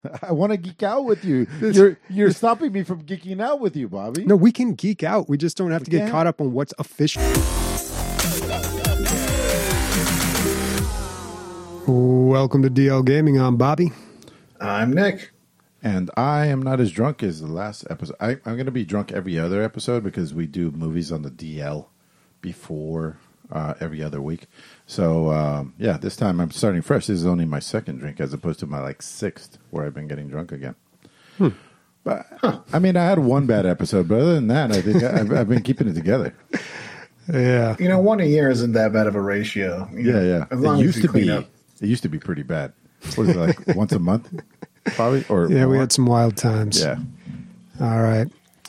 I want to geek out with you. You're stopping me from geeking out with you, Bobby. No, we can geek out. We just don't have to get caught up on what's official. Welcome to DL Gaming. I'm Bobby. I'm Nick. And I am not as drunk as the last episode. I'm going to be drunk every other episode because we do movies on the DL before every other week. So, this time I'm starting fresh. This is only my second drink as opposed to my sixth where I've been getting drunk again. But, I mean, I had one bad episode, but other than that, I think I've been keeping it together. Yeah. You know, one a year isn't that bad of a ratio. Yeah. As long as you clean up. It used to be pretty bad. What is it, once a month? Probably? Or yeah, more? we had some wild times. Yeah. All right.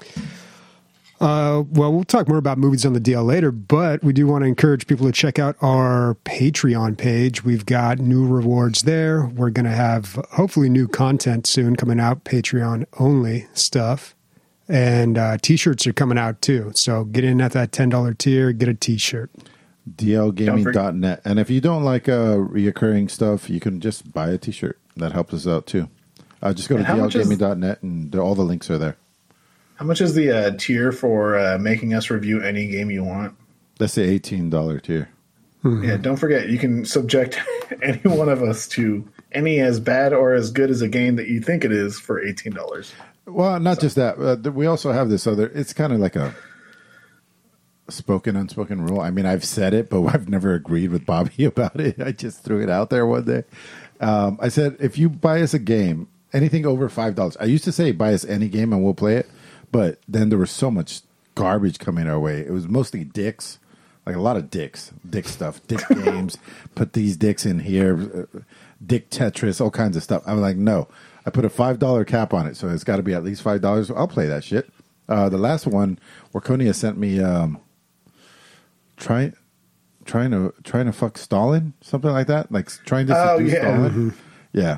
Well, we'll talk more about movies on the DL later, but we do want to encourage people to check out our Patreon page. We've got new rewards there. We're going to have hopefully new content soon coming out, Patreon only stuff. And T-shirts are coming out too. So get in at that $10 tier, get a T-shirt. DLgaming.net. And if you don't like reoccurring stuff, you can just buy a T-shirt. That helps us out too. Just go to DLgaming.net and all the links are there. How much is the tier for making us review any game you want? That's the $18 tier. Mm-hmm. Yeah, don't forget, you can subject any one of us to any as bad or as good as a game that you think it is for $18. Well, not just that. We also have this other, it's kind of like a spoken, unspoken rule. I mean, I've said it, but I've never agreed with Bobby about it. I just threw it out there one day. I said, if you buy us a game, anything over $5, I used to say buy us any game and we'll play it. But then there was so much garbage coming our way. It was mostly dicks, like a lot of dick stuff, dick games. Put these dicks in here, dick Tetris, all kinds of stuff. I'm like, no. I put a $5 cap on it, so it's got to be at least $5. I'll play that shit. The last one, Warconia sent me trying to fuck Stalin, something like that, like trying to seduce Stalin. Mm-hmm. Yeah.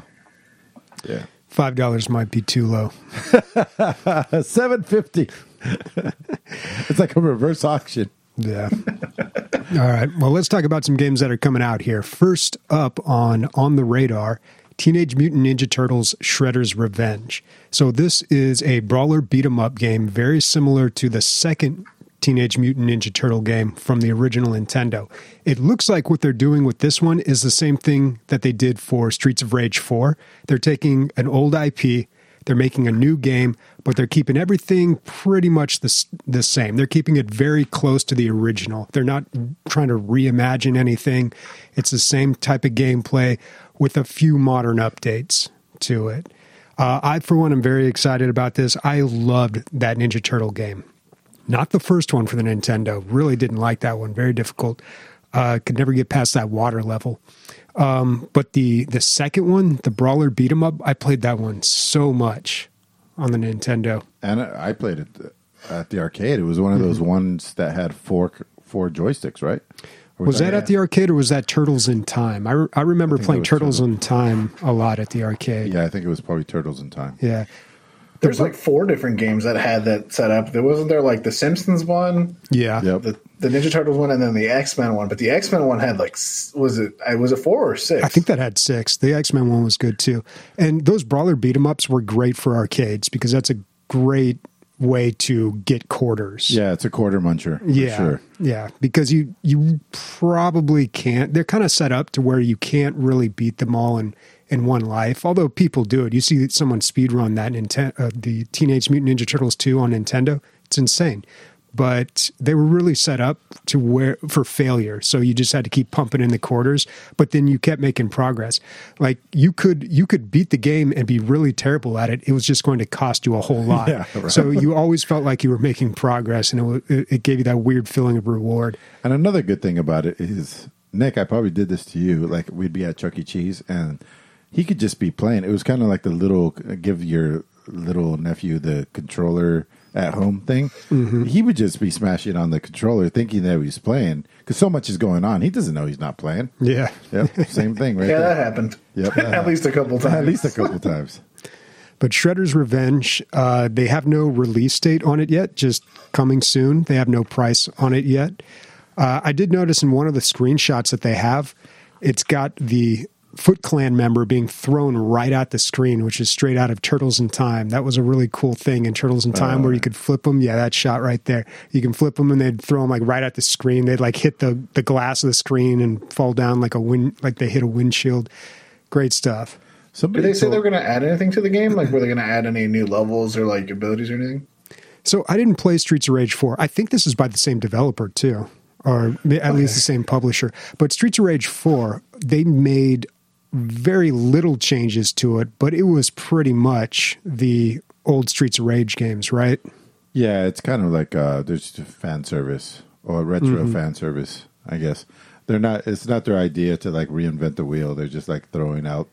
$5 might be too low. $7.50. It's like a reverse auction. Yeah. All right. Well, let's talk about some games that are coming out here. First up on the radar, Teenage Mutant Ninja Turtles Shredder's Revenge. So this is a brawler beat-em-up game very similar to the second Teenage Mutant Ninja Turtle game from the original Nintendo. It looks like what they're doing with this one is the same thing that they did for Streets of Rage 4. They're taking an old IP, they're making a new game, but they're keeping everything pretty much the same. They're keeping it very close to the original. They're not trying to reimagine anything. It's the same type of gameplay with a few modern updates to it. I, for one, am very excited about this. I loved that Ninja Turtle game. Not the first one for the Nintendo. Really didn't like that one. Very difficult. Could never get past that water level. But the second one, the Brawler Beat 'em Up, I played that one so much on the Nintendo. And I played it at the arcade. It was one of those ones that had four joysticks, right? Was that at the arcade or was that Turtles in Time? I remember playing Turtles in Time a lot at the arcade. Yeah, I think it was probably Turtles in Time. Yeah. There's like 4 different games that had that set up. Wasn't there like the Simpsons one? Yeah. Yep. The Ninja Turtles one and then the X-Men one. But the X-Men one had was it 4 or 6? I think that had 6. The X-Men one was good too. And those Brawler beat-em-ups were great for arcades because that's a great way to get quarters. Yeah, it's a quarter muncher. Yeah. Sure. Yeah. Because you probably can't. They're kind of set up to where you can't really beat them all in one life, although people do it. You see someone speedrun that the Teenage Mutant Ninja Turtles 2 on Nintendo. It's insane. But they were really set up for failure. So you just had to keep pumping in the quarters, but then you kept making progress. Like you could beat the game and be really terrible at it. It was just going to cost you a whole lot. Yeah, right. So you always felt like you were making progress, and it gave you that weird feeling of reward. And another good thing about it is, Nick, I probably did this to you. Like we'd be at Chuck E. Cheese and he could just be playing. It was kind of like give your little nephew the controller at home thing. Mm-hmm. He would just be smashing on the controller thinking that he's playing because so much is going on. He doesn't know he's not playing. Yeah. Yep. Same thing right yeah, there. That happened. Yep. At least a couple times. At least a couple times. But Shredder's Revenge, they have no release date on it yet, just coming soon. They have no price on it yet. I did notice in one of the screenshots that they have, it's got the Foot Clan member being thrown right at the screen, which is straight out of Turtles in Time. That was a really cool thing in Turtles in Time where you could flip them. Yeah, that shot right there. You can flip them and they'd throw them like right at the screen. They'd like hit the glass of the screen and fall down like like they hit a windshield. Great stuff. Did they say they were going to add anything to the game? Like, were they going to add any new levels or like abilities or anything? So I didn't play Streets of Rage 4. I think this is by the same developer too, or at least the same publisher. But Streets of Rage 4, they made very little changes to it, but it was pretty much the old Streets of Rage games, right? Yeah, it's kind of like there's fan service or retro fan service, I guess. It's not their idea to like reinvent the wheel. They're just like throwing out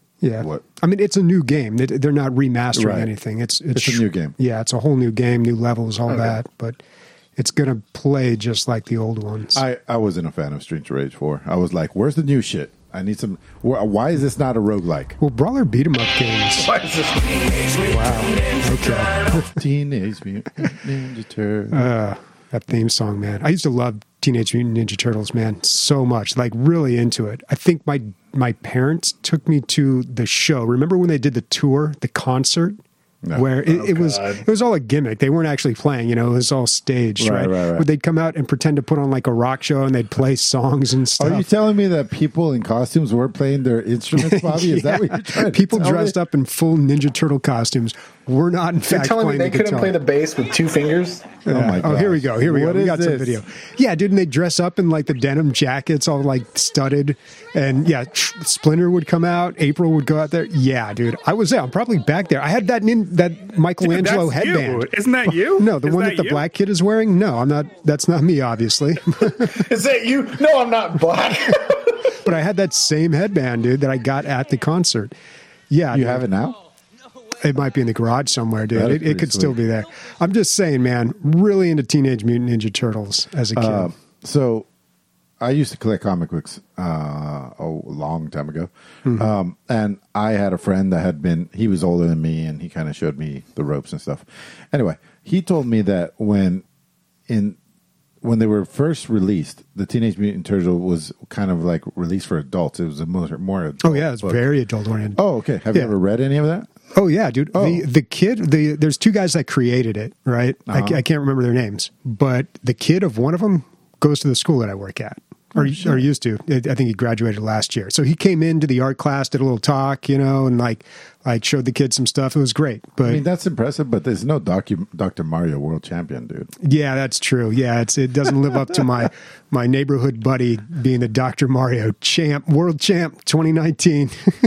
I mean, it's a new game. They're not remastering anything. It's a new game. Yeah, it's a whole new game, new levels, all that, but it's going to play just like the old ones. I wasn't a fan of Streets of Rage 4. I was like, where's the new shit? I need some. Why is this not a roguelike? Well, brawler beat 'em up games. Why is this? Wow. Okay. Teenage Mutant Ninja Turtles. That theme song, man. I used to love Teenage Mutant Ninja Turtles, man, so much. Like, really into it. I think my parents took me to the show. Remember when they did the tour, the concert? No. Where it was all a gimmick. They weren't actually playing, it was all staged, right? Where they'd come out and pretend to put on like a rock show and they'd play songs and stuff. Are you telling me that people in costumes weren't playing their instruments, Bobby? Is that what you're trying to People dressed up in full Ninja Turtle costumes were not, in fact, telling me they couldn't guitar. play the bass with two fingers? Oh my god! Oh, here we go. We got some video. Yeah, dude, and they dress up in like the denim jackets, all like studded, and Splinter would come out. April would go out there. Yeah, dude, I was there. I'm probably back there. I had that Michelangelo headband. You. Isn't that you? No, the one that the black kid is wearing. No, I'm not. That's not me, obviously. Is that you? No, I'm not black. But I had that same headband, dude, that I got at the concert. Yeah, you have it now. It might be in the garage somewhere, dude. It could still be there. I'm just saying, man, really into Teenage Mutant Ninja Turtles as a kid. So I used to collect comic books a long time ago. And I had a friend that he was older than me, and he kind of showed me the ropes and stuff. Anyway, he told me that when they were first released, the Teenage Mutant Turtle was kind of like released for adults. It was a more adult. Oh, yeah, it's very adult oriented. Oh, okay. Have you ever read any of that? Oh yeah, dude. Oh. The kid, there's two guys that created it, right? I can't remember their names, but the kid of one of them goes to the school that I work at, or used to. I think he graduated last year. So he came into the art class, did a little talk, and like showed the kids some stuff. It was great. But I mean, that's impressive. But there's no Dr. Mario world champion, dude. Yeah, that's true. Yeah, it doesn't live up to my neighborhood buddy being the Dr. Mario world champ 2019.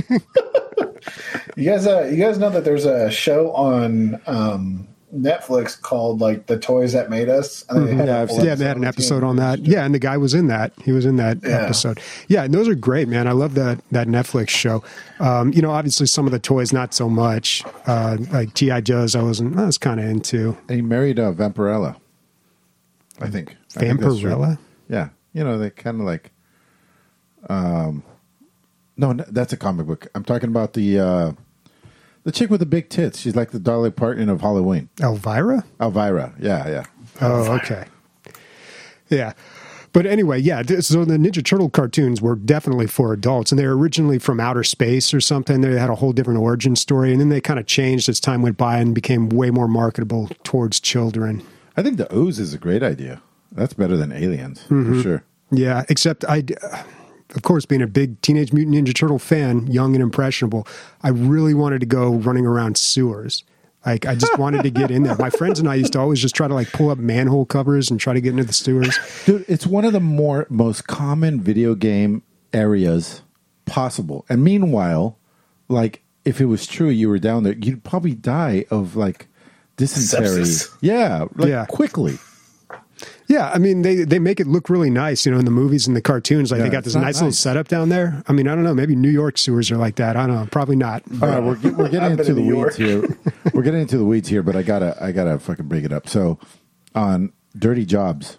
You guys know that there's a show on Netflix called like The Toys That Made Us? They had an episode on that. Yeah, and the guy was in that. He was in that episode. Yeah, and those are great, man. I love that Netflix show. Obviously some of the toys not so much. Like G.I. Joe's I was kind of into. And he married Vampirella, I think. Vampirella? Yeah. They kind of like... No, that's a comic book. I'm talking about the chick with the big tits. She's like the Dolly Parton of Halloween. Elvira? Yeah. Oh, okay. Yeah. But anyway, so the Ninja Turtle cartoons were definitely for adults, and they were originally from outer space or something. They had a whole different origin story, and then they kind of changed as time went by and became way more marketable towards children. I think the Ooze is a great idea. That's better than Aliens, for sure. Yeah, except of course, being a big Teenage Mutant Ninja Turtle fan, young and impressionable, I really wanted to go running around sewers. Like, I just wanted to get in there. My friends and I used to always just try to like pull up manhole covers and try to get into the sewers. Dude, it's one of the most common video game areas possible. And meanwhile, like, if it was true you were down there, you'd probably die of like dysentery. Sepsis. Yeah, quickly. Yeah, I mean, they make it look really nice, in the movies and the cartoons. Like, they got this nice little setup down there. I mean, I don't know. Maybe New York sewers are like that. I don't know. Probably not. All right, we're getting into the weeds here. We're getting into the weeds here, but I gotta fucking bring it up. So, on Dirty Jobs,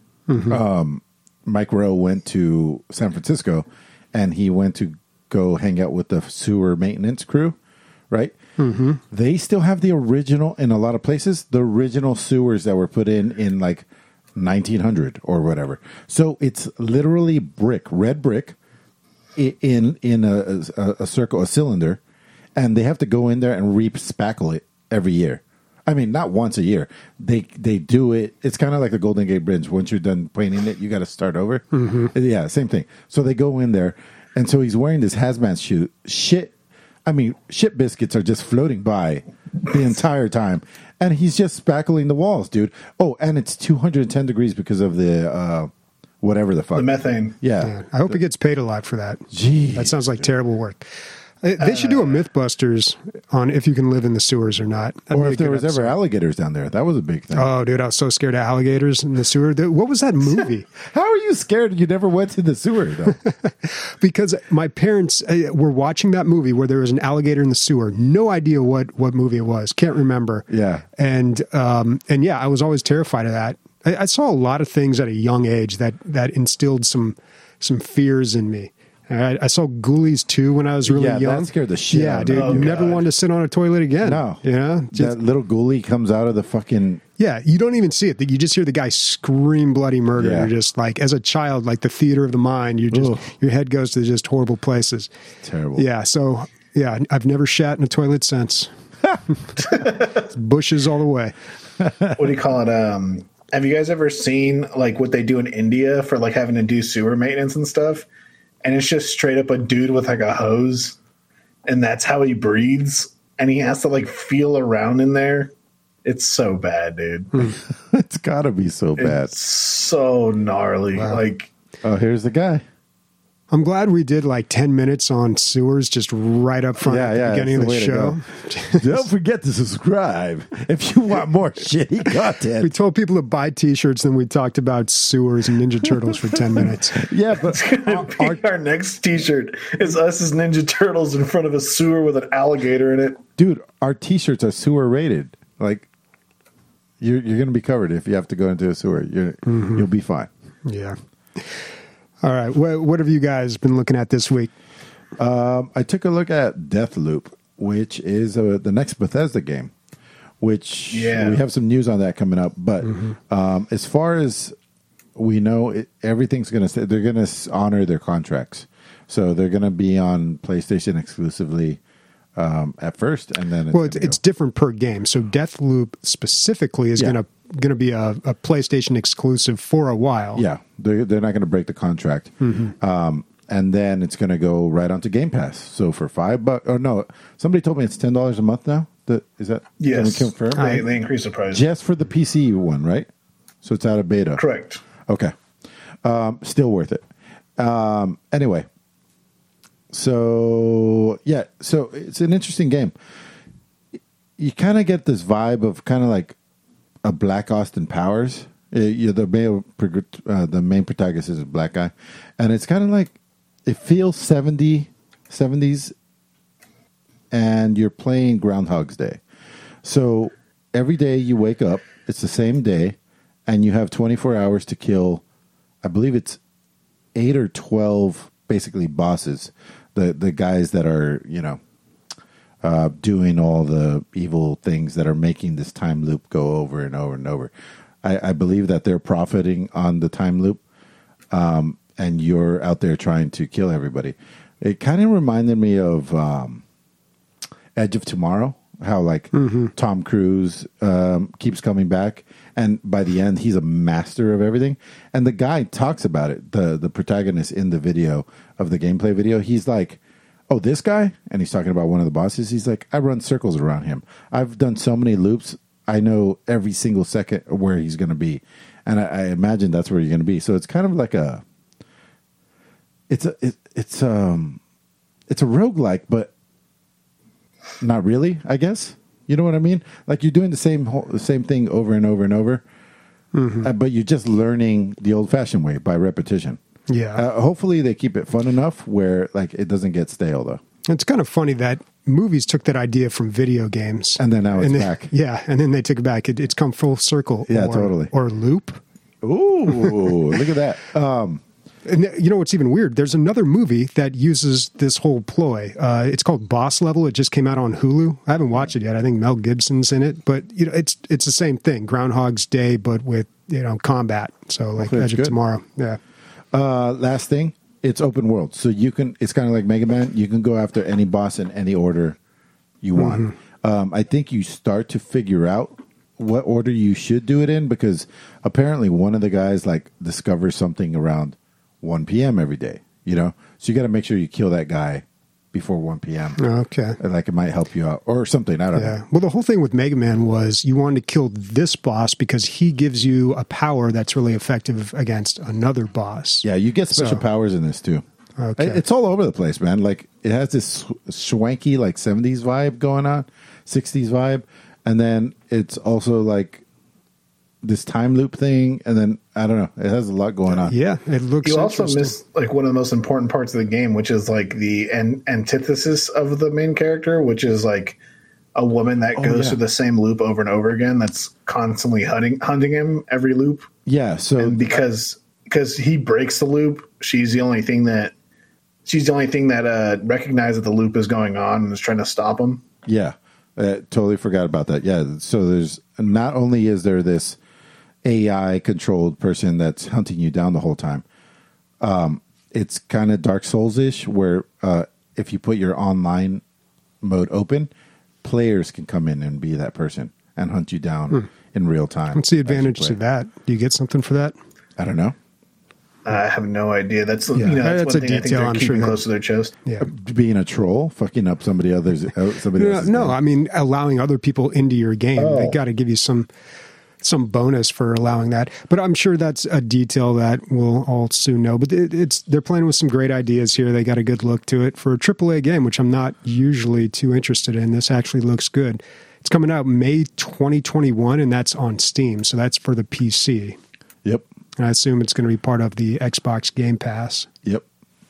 Mike Rowe went to San Francisco, and he went to go hang out with the sewer maintenance crew, right? Mm-hmm. They still have the original, in a lot of places, the original sewers that were put in like 1900 or whatever. So it's literally red brick, in a circle, a cylinder, and they have to go in there and re-spackle it every year. I mean, not once a year. They do it. It's kind of like the Golden Gate Bridge. Once you're done painting it, you got to start over. Mm-hmm. Yeah, same thing. So they go in there, and so he's wearing this hazmat suit. Shit biscuits are just floating by the entire time, and he's just spackling the walls, dude. Oh, and it's 210 degrees because of the whatever the fuck. The methane. Yeah. I hope he gets paid a lot for that. Jeez. That sounds like terrible work. They should do a Mythbusters on if you can live in the sewers or not. That'd Or be if there was episode. ever alligators down there. That was a big thing. Oh, dude, I was so scared of alligators in the sewer. What was that movie? How are you scared you never went to the sewer, though? Because my parents were watching that movie where there was an alligator in the sewer. No idea what movie it was. Can't remember. Yeah. And yeah, I was always terrified of that. I saw a lot of things at a young age that instilled some fears in me. I saw Ghoulies 2 when I was really young. That scared the shit out Yeah, of dude, me. Oh, you never God. wanted to sit on a toilet again. No. Yeah. That little ghoulie comes out of the fucking... Yeah, you don't even see it. You just hear the guy scream bloody murder. Yeah. You're just like, as a child, like the theater of the mind, your head goes to just horrible places. Terrible. Yeah, so, yeah, I've never shat in a toilet since. Bushes all the way. What do you call it? Have you guys ever seen like what they do in India for like having to do sewer maintenance and stuff? And it's just straight up a dude with like a hose, and that's how he breathes. And he has to like feel around in there. It's so bad, dude. It's gotta be so bad. It's so gnarly. Wow. Like, Oh, here's the guy. I'm glad we did like 10 minutes on sewers just right up front at the beginning of that's the way show. to go. Don't forget to subscribe if you want more shitty We content. told people to buy T-shirts, then we talked about sewers and Ninja Turtles for 10 minutes. Yeah, but our next T-shirt is us as Ninja Turtles in front of a sewer with an alligator in it. dude, our T-shirts are sewer rated. Like, you're gonna be covered if you have to go into a sewer. You'll be fine. Yeah. All right. What have you guys been looking at this week? I took a look at Deathloop, which is the next Bethesda game, which we have some news on that coming up. But as far as we know, everything's going to stay. They're going to honor their contracts. So they're going to be on PlayStation exclusively at first, and then it's different per game. So Deathloop specifically is going to be a PlayStation exclusive for a while. Yeah, they're not going to break the contract. And then it's going to go right onto Game Pass. So for $5, or no, somebody told me it's $10 a month now. Is that Yes. Can we confirm? They increased the price. Just for the PC one, right? So it's out of beta. Correct. Okay. Still worth it. Anyway. So it's an interesting game. You kind of get this vibe of kind of like a Black Austin Powers. The main protagonist is a black guy. And it's kind of like, it feels 70s, and you're playing Groundhog's Day. So every day you wake up, it's the same day, and you have 24 hours to kill, I believe it's 8 or 12 basically bosses, the guys that are, doing all the evil things that are making this time loop go over and over and over. I believe that they're profiting on the time loop, and you're out there trying to kill everybody. It kind of reminded me of Edge of Tomorrow, how like Tom Cruise keeps coming back, and by the end he's a master of everything. And the guy talks about it, the protagonist in the video of the gameplay video. He's like, oh, this guy? And he's talking about one of the bosses. He's like, I run circles around him. I've done so many loops. I know every single second where he's going to be. And I imagine that's where you're going to be. So it's kind of like it's a roguelike, but not really, I guess. You know what I mean? Like you're doing the same thing over and over and over, but you're just learning the old-fashioned way by repetition. Yeah. Hopefully they keep it fun enough where like it doesn't get stale, though. It's kind of funny that movies took that idea from video games. And then now it's back. Yeah, and then they took it back. It's come full circle. Yeah, totally. Or loop. Ooh, look at that. And you know what's even weird? There's another movie that uses this whole ploy. It's called Boss Level. It just came out on Hulu. I haven't watched it yet. I think Mel Gibson's in it, but it's the same thing. Groundhog's Day, but with combat. So like Hopefully it's Edge of good. Tomorrow. Yeah. Last thing, it's open world, so you can. It's kind of like Mega Man. You can go after any boss in any order you want. I think you start to figure out what order you should do it in, because apparently one of the guys like discovers something around 1 p.m. every day. You know, so you got to make sure you kill that guy before 1 p.m. Okay. And like it might help you out or something. I don't know. Well, the whole thing with Mega Man was you wanted to kill this boss because he gives you a power that's really effective against another boss. Yeah, you get special powers in this too. Okay. It's all over the place, man. Like it has this swanky like 70s vibe going on, 60s vibe, and then it's also like this time loop thing, and then I don't know, it has a lot going on. Yeah, it looks. You also miss like one of the most important parts of the game, which is like the antithesis of the main character, which is like a woman that goes through the same loop over and over again. That's constantly hunting him every loop. Yeah, so and because he breaks the loop, she's the only thing that recognizes that the loop is going on and is trying to stop him. Yeah, totally forgot about that. Yeah, so there's not only is there this AI controlled person that's hunting you down the whole time. It's kind of Dark Souls-ish, where if you put your online mode open, players can come in and be that person and hunt you down in real time. What's the advantage to that? Do you get something for that? I don't know. I have no idea. That's that's one a thing detail I think they're I'm keeping sure close to their chest. Yeah. Being a troll, fucking up somebody else's No, I mean allowing other people into your game. They got to give you some bonus for allowing that. But I'm sure that's a detail that we'll all soon know. But they're playing with some great ideas here. They got a good look to it for a AAA game, which I'm not usually too interested in. This actually looks good. It's coming out May 2021, and that's on Steam. So that's for the PC. Yep. And I assume it's going to be part of the Xbox Game Pass. Yep.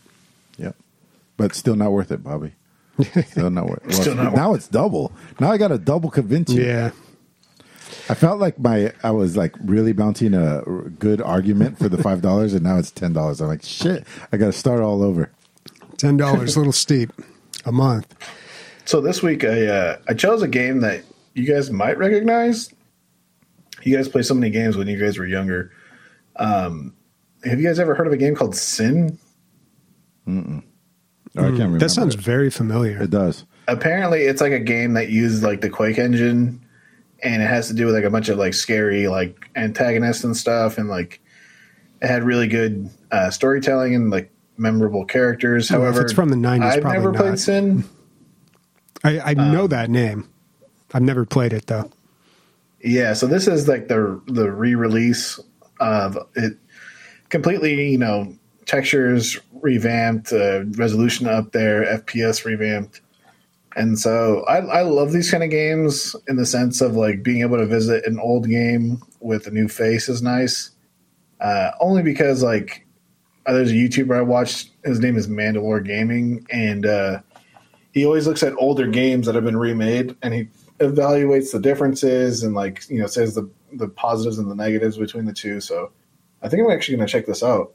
But still not worth it, Bobby. Still not worth it. Still not now it's double. Now I got to double convince you. Yeah. I felt like I was like really mounting a good argument for the $5, and now it's $10. I'm like, shit, I got to start all over. $10, a little steep, a month. So this week I chose a game that you guys might recognize. You guys play so many games when you guys were younger. Have you guys ever heard of a game called Sin? Mm-mm. Oh, I can't remember. That sounds very familiar. It does. Apparently, it's like a game that uses like the Quake engine, and it has to do with like a bunch of like scary like antagonists and stuff, and like it had really good storytelling and like memorable characters. Well, However, if it's from the 90s, I've probably never not. played Sin. I know that name. I've never played it though. Yeah, so this is like the re-release of it, completely, textures revamped, resolution up there, FPS revamped. And so I love these kind of games in the sense of like being able to visit an old game with a new face is nice. Only because like there's a YouTuber I watched, his name is Mandalore Gaming, and he always looks at older games that have been remade and he evaluates the differences and like, says the positives and the negatives between the two. So I think I'm actually going to check this out.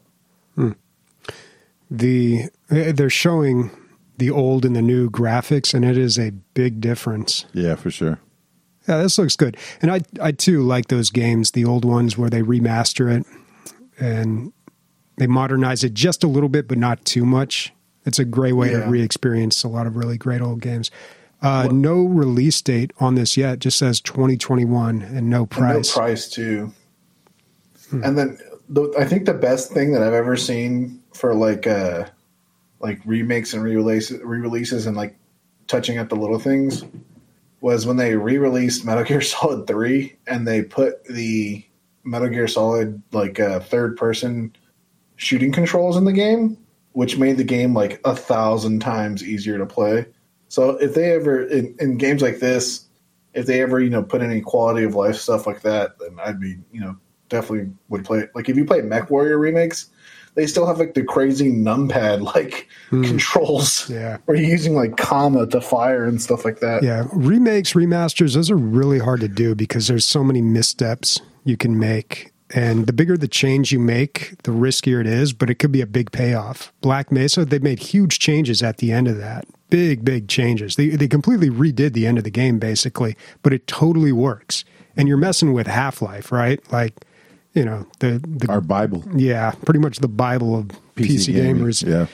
They're showing the old and the new graphics, and it is a big difference. Yeah, for sure. Yeah, this looks good. And I too like those games, the old ones where they remaster it and they modernize it just a little bit, but not too much. It's a great way to re-experience a lot of really great old games. No release date on this yet. Just says 2021 and no price. And no price too. And then I think the best thing that I've ever seen for like remakes and re-releases and like touching up the little things was when they re-released Metal Gear Solid 3 and they put the Metal Gear Solid like third person shooting controls in the game, which made the game like 1,000 times easier to play. So if they ever in games like this, if they ever put any quality of life stuff like that, then I'd be definitely would play it. Like if you play Mech Warrior remakes, they still have like the crazy numpad like controls. Yeah, where you're using like comma to fire and stuff like that. Yeah, remakes, remasters, those are really hard to do because there's so many missteps you can make. And the bigger the change you make, the riskier it is, but it could be a big payoff. Black Mesa, they made huge changes at the end of that. Big changes. They completely redid the end of the game, basically, but it totally works. And you're messing with Half-Life, right? Like, our Bible. Yeah, pretty much the Bible of PC gaming. gamers. Yeah.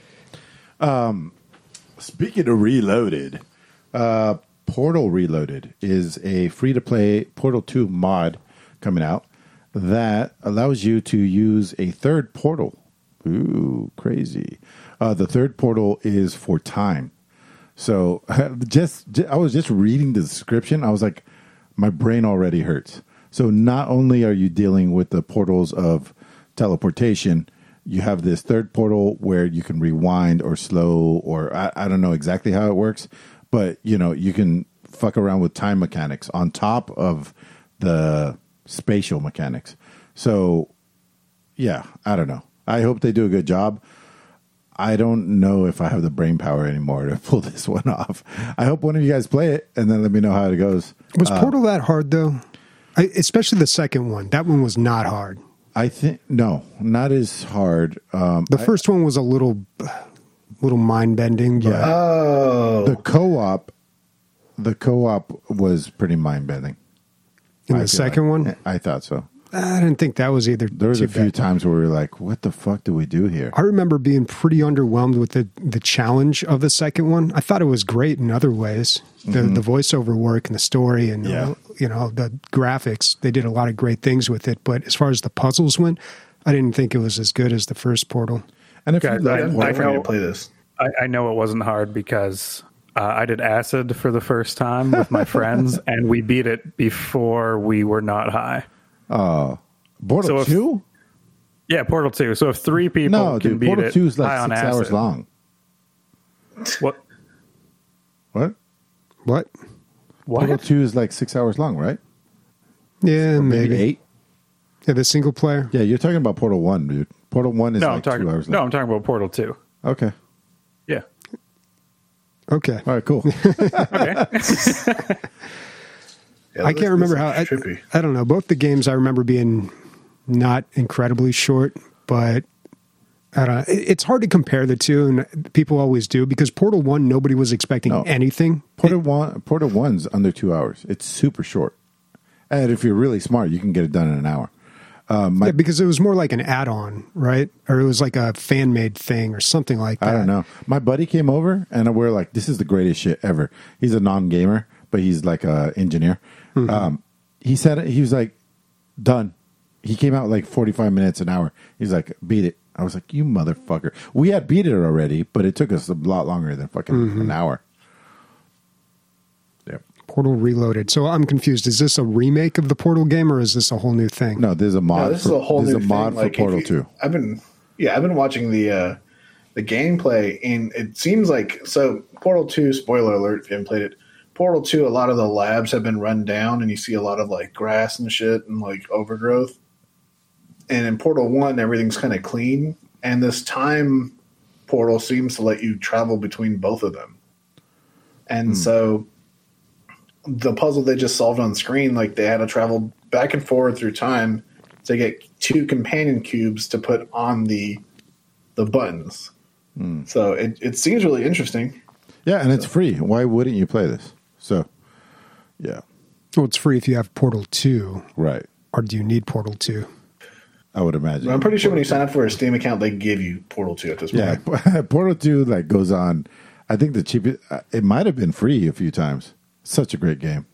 Speaking of Reloaded, Portal Reloaded is a free-to-play Portal 2 mod coming out that allows you to use a third portal. Ooh, crazy. The third portal is for time. So I was just reading the description. I was like, my brain already hurts. So not only are you dealing with the portals of teleportation, you have this third portal where you can rewind or slow, or I don't know exactly how it works, but you can fuck around with time mechanics on top of the spatial mechanics. So yeah, I don't know. I hope they do a good job. I don't know if I have the brain power anymore to pull this one off. I hope one of you guys play it and then let me know how it goes. Was Portal that hard, though? Especially the second one. That one was not hard. I think, no, not as hard. The first one was a little mind-bending. But The co-op was pretty mind-bending. In the second one? I thought so. I didn't think that was either. There was a few times where we were like, what the fuck do we do here? I remember being pretty underwhelmed with the challenge of the second one. I thought it was great in other ways. The voiceover work and the story and the graphics, they did a lot of great things with it. But as far as the puzzles went, I didn't think it was as good as the first Portal. And if I know play this. I know it wasn't hard because I did acid for the first time with my friends, and we beat it before we were not high. Portal 2? Yeah, Portal 2. So if 3 people can beat Portal it 2 is high like on 6 acid, hours long. What? Portal 2 is like 6 hours long, right? Yeah, Or maybe 8? Yeah, the single player. Yeah, you're talking about Portal 1, dude. Portal 1 is No, like 2 hours long. No, I'm talking about Portal 2. Okay. Yeah. Okay. All right, cool. Okay. Yeah, I can't remember how. trippy. I don't know. Both the games I remember being not incredibly short, but I don't know. It's hard to compare the two, and people always do, because Portal 1, nobody was expecting anything. Portal 1's under 2 hours. It's super short. And if you're really smart, you can get it done in an hour. Yeah, because it was more like an add-on, right? Or it was like a fan-made thing or something like that. I don't know. My buddy came over, and we're like, this is the greatest shit ever. He's a non-gamer, but he's like an engineer. Mm-hmm. He said, he was like, done. He came out like 45 minutes, an hour. He's like, beat it. I was like, you motherfucker. We had beat it already, but it took us a lot longer than fucking an hour. Yeah. Portal Reloaded. So I'm confused. Is this a remake of the Portal game, or is this a whole new thing? No, there's a mod. This is a whole new mod thing. for Portal 2. I've been watching the gameplay, and it seems like, so Portal 2, spoiler alert if you haven't played it, Portal 2, a lot of the labs have been run down, and you see a lot of like grass and shit and like overgrowth. And in Portal 1, everything's kind of clean, and this time portal seems to let you travel between both of them. And so the puzzle they just solved on screen, like they had to travel back and forward through time to get 2 companion cubes to put on the buttons. So it seems really interesting. Yeah, and it's free. Why wouldn't you play this? So, yeah. Well, it's free if you have Portal 2. Right. Or do you need Portal 2? I would imagine. I'm pretty sure when you sign up for a Steam account, they give you Portal 2 at this point. Yeah, Portal 2 like goes on. I think the cheapest, it might have been free a few times. Such a great game.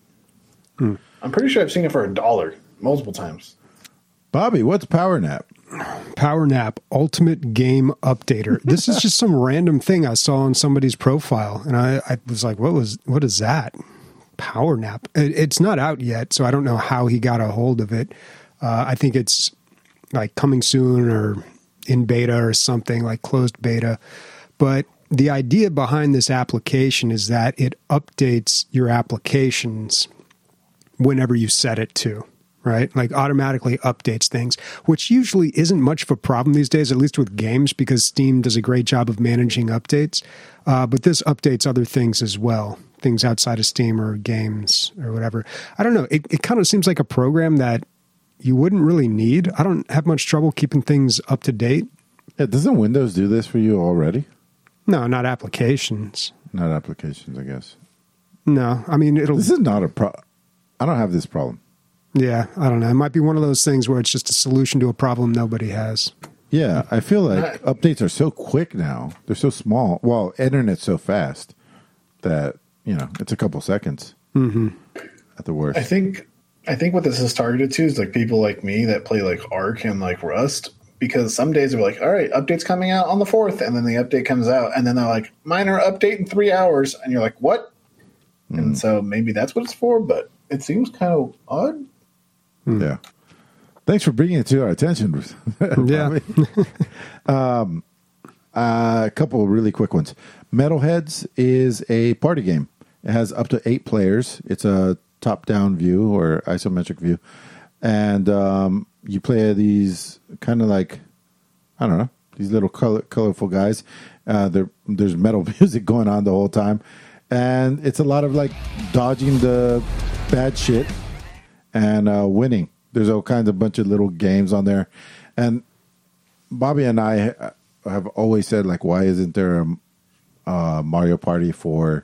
I'm pretty sure I've seen it for $1 multiple times. Bobby, what's Power Nap? Power Nap Ultimate Game Updater. This is just some random thing I saw on somebody's profile, and I was like, what is that? Power Nap. It's not out yet, so I don't know how he got a hold of it. I think it's like coming soon or in beta or something, like closed beta. But the idea behind this application is that it updates your applications whenever you set it to. Right? Like automatically updates things, which usually isn't much of a problem these days, at least with games, because Steam does a great job of managing updates. But this updates other things as well, things outside of Steam or games or whatever. I don't know. It kind of seems like a program that you wouldn't really need. I don't have much trouble keeping things up to date. Yeah, doesn't Windows do this for you already? No, not applications. Not applications, I guess. No, I mean, This is not a problem. I don't have this problem. Yeah, I don't know. It might be one of those things where it's just a solution to a problem nobody has. Yeah, I feel like updates are so quick now. They're so small. Well, internet's so fast that, it's a couple seconds at the worst. I think what this is targeted to is like people like me that play like Ark and like Rust, because some days they're like, all right, update's coming out on the 4th, and then the update comes out, and then they're like, minor update in 3 hours, and you're like, what? And so maybe that's what it's for, but it seems kind of odd. Yeah. Thanks for bringing it to our attention. Yeah. A couple of really quick ones. Metalheads is a party game. It has up to 8 players. It's a top-down view or isometric view. And you play these kind of like, I don't know, these little colorful guys. There's metal music going on the whole time. And it's a lot of like dodging the bad shit and winning. There's all kinds of bunch of little games on there. And Bobby and I have always said, like, why isn't there a Mario Party for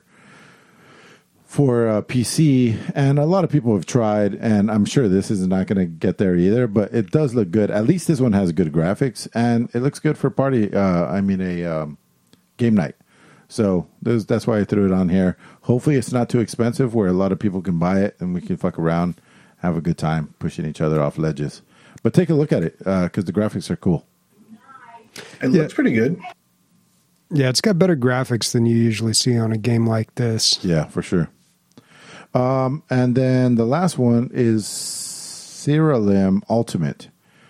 PC? And a lot of people have tried, and I'm sure this is not going to get there either, but it does look good. At least this one has good graphics, and it looks good for party. Game night. So that's why I threw it on here. Hopefully it's not too expensive where a lot of people can buy it and we can fuck around, have a good time pushing each other off ledges. But take a look at it because the graphics are cool. It looks pretty good. Yeah, it's got better graphics than you usually see on a game like this. Yeah, for sure. And then the last one is Siralim Ultimate.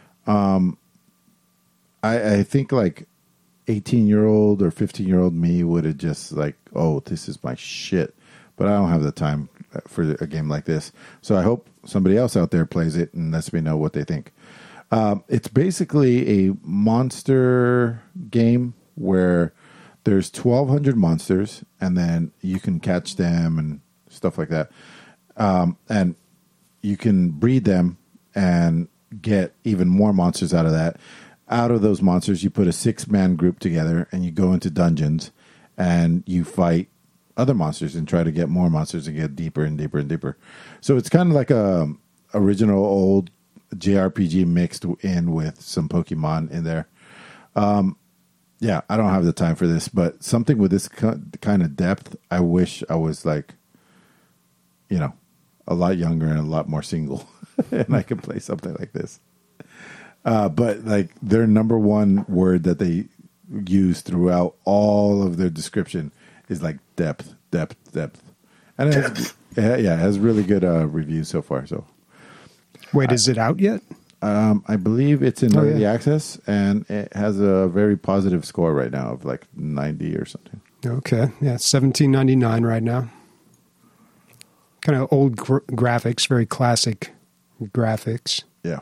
I think like 18-year-old or 15-year-old me would have just like, oh, this is my shit. But I don't have the time for a game like this. So I hope somebody else out there plays it and lets me know what they think. It's basically a monster game where there's 1,200 monsters and then you can catch them and stuff like that. And you can breed them and get even more monsters out of that. Out of those monsters, you put a 6-man group together and you go into dungeons and you fight other monsters and try to get more monsters and get deeper and deeper and deeper. So it's kind of like a original old JRPG mixed in with some Pokemon in there. Yeah, I don't have the time for this, but something with this kind of depth, I wish I was like, a lot younger and a lot more single and I could play something like this. But like their number one word that they use throughout all of their description is like depth. And it has really good reviews so far. So, wait, is it out yet? I believe it's in early access, and it has a very positive score right now of like 90 or something. Okay, yeah, $17.99 right now. Kind of old graphics, very classic graphics. Yeah.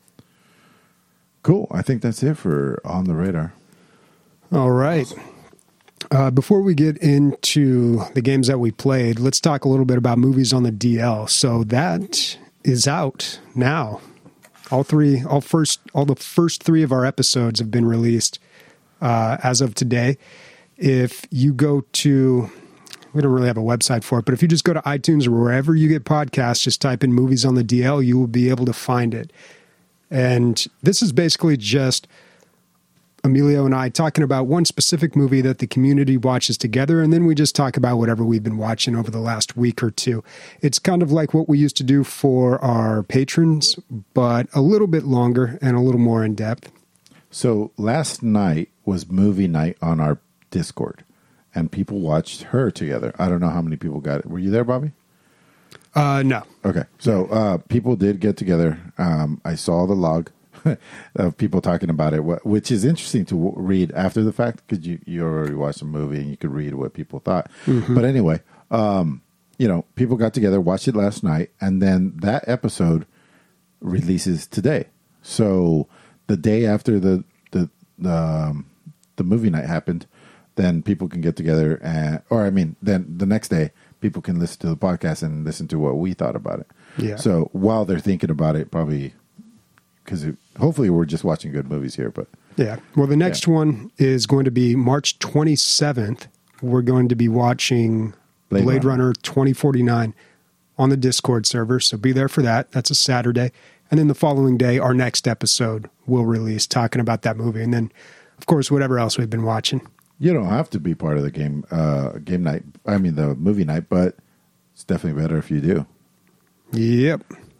Cool. I think that's it for On the Radar. All right. Before we get into the games that we played, let's talk a little bit about Movies on the DL. So that is out now. All the first 3 of our episodes have been released as of today. If you go to, we don't really have a website for it, but if you just go to iTunes or wherever you get podcasts, just type in Movies on the DL, you will be able to find it. And this is basically just Emilio and I talking about one specific movie that the community watches together, and then we just talk about whatever we've been watching over the last week or two. It's kind of like what we used to do for our patrons, but a little bit longer and a little more in depth. So last night was movie night on our Discord, and people watched Her together. I don't know how many people got it. Were you there, Bobby? No. Okay. So people did get together. I saw the log of people talking about it, which is interesting to read after the fact because you already watched the movie and you could read what people thought. Mm-hmm. But anyway, people got together, watched it last night, and then that episode releases today. So the day after the movie night happened, then people can get together then the next day people can listen to the podcast and listen to what we thought about it. Yeah. So while they're thinking about it, probably because hopefully we're just watching good movies here, but yeah. Well, the next one is going to be March 27th. We're going to be watching Blade Runner 2049. on the Discord server, so be there for that. That's a Saturday. And then the following day, our next episode will release talking about that movie. And then, of course, whatever else we've been watching. You don't have to be part of the game night. I mean, the movie night, but it's definitely better if you do. Yep.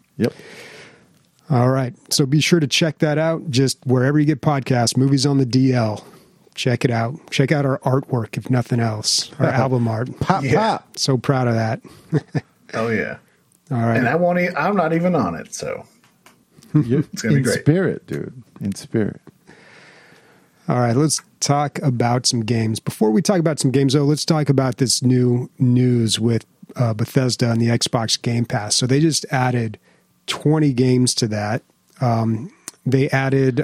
All right. So be sure to check that out. Just wherever you get podcasts, Movies on the DL. Check it out. Check out our artwork, if nothing else. Our album art. Pop. So proud of that. Oh, yeah. All right. And I'm not even on it, so It's gonna be great. In spirit, dude. In spirit. All right, let's talk about some games. Before we talk about some games, though, let's talk about this new news with Bethesda and the Xbox Game Pass. So they just added 20 games to that. They added,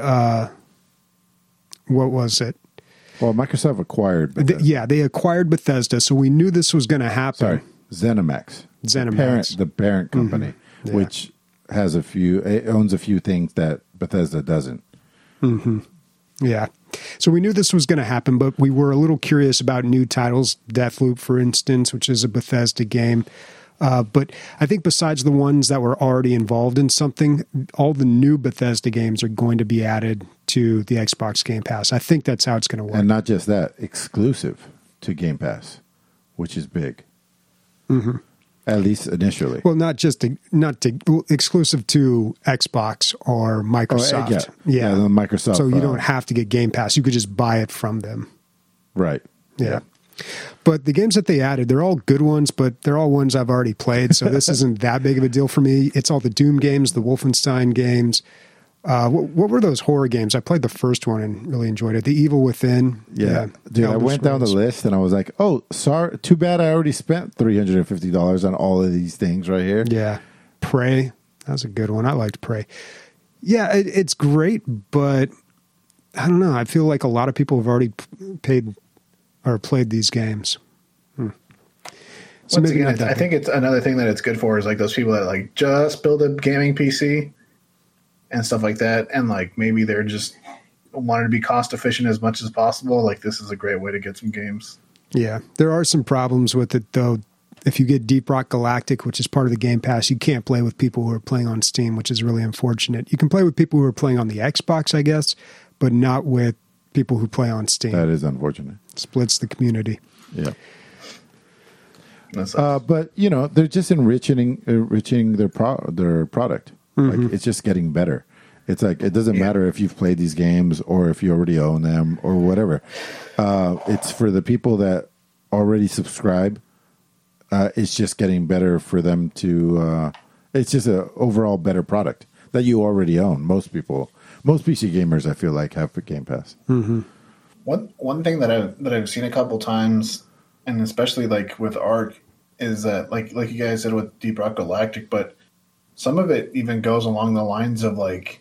what was it? Well, Microsoft acquired Bethesda. They acquired Bethesda, so we knew this was going to happen. Sorry, ZeniMax. ZeniMax. The parent company, Yeah. which it owns a few things that Bethesda doesn't. Yeah. So we knew this was going to happen, but we were a little curious about new titles. Deathloop, for instance, which is a Bethesda game. But I think besides the ones that were already involved in something, all the new Bethesda games are going to be added to the Xbox Game Pass. I think that's how it's going to work. And not just that, exclusive to Game Pass, which is big. At least initially. Well, not exclusive to Xbox or Microsoft. The Microsoft. So you don't have to get Game Pass. You could just buy it from them. Right. Yeah. But the games that they added, they're all good ones, but they're all ones I've already played. So this isn't that big of a deal for me. It's all the Doom games, the Wolfenstein games. What were those horror games? I played the first one and really enjoyed it. The Evil Within. Yeah. Dude, I went down the list and I was like, oh, sorry. Too bad I already spent $350 on all of these things right here. Yeah. Prey. That was a good one. I liked Prey. Yeah, it's great, but I don't know. I feel like a lot of people have already paid or played these games. So Once maybe again, not that I think it's another thing that it's good for is like those people that like just build a gaming PC and stuff like that, and like maybe they're just wanting to be cost efficient as much as possible. Like this is a great way to get some games. Yeah, there are some problems with it though. If you get Deep Rock Galactic, which is part of the Game Pass, you can't play with people who are playing on Steam, which is really unfortunate. You can play with people who are playing on the Xbox, I guess, but not with people who play on Steam. That is unfortunate. Splits the community. Yeah. That's But they're just enriching their product. Like it's just getting better. It's like it doesn't matter if you've played these games or if you already own them or whatever. It's for the people that already subscribe. It's just getting better for them to. It's just an overall better product that you already own. Most PC gamers, I feel like, have Game Pass. One thing that I've seen a couple times, and especially like with Ark, is that like you guys said with Deep Rock Galactic, but some of it even goes along the lines of like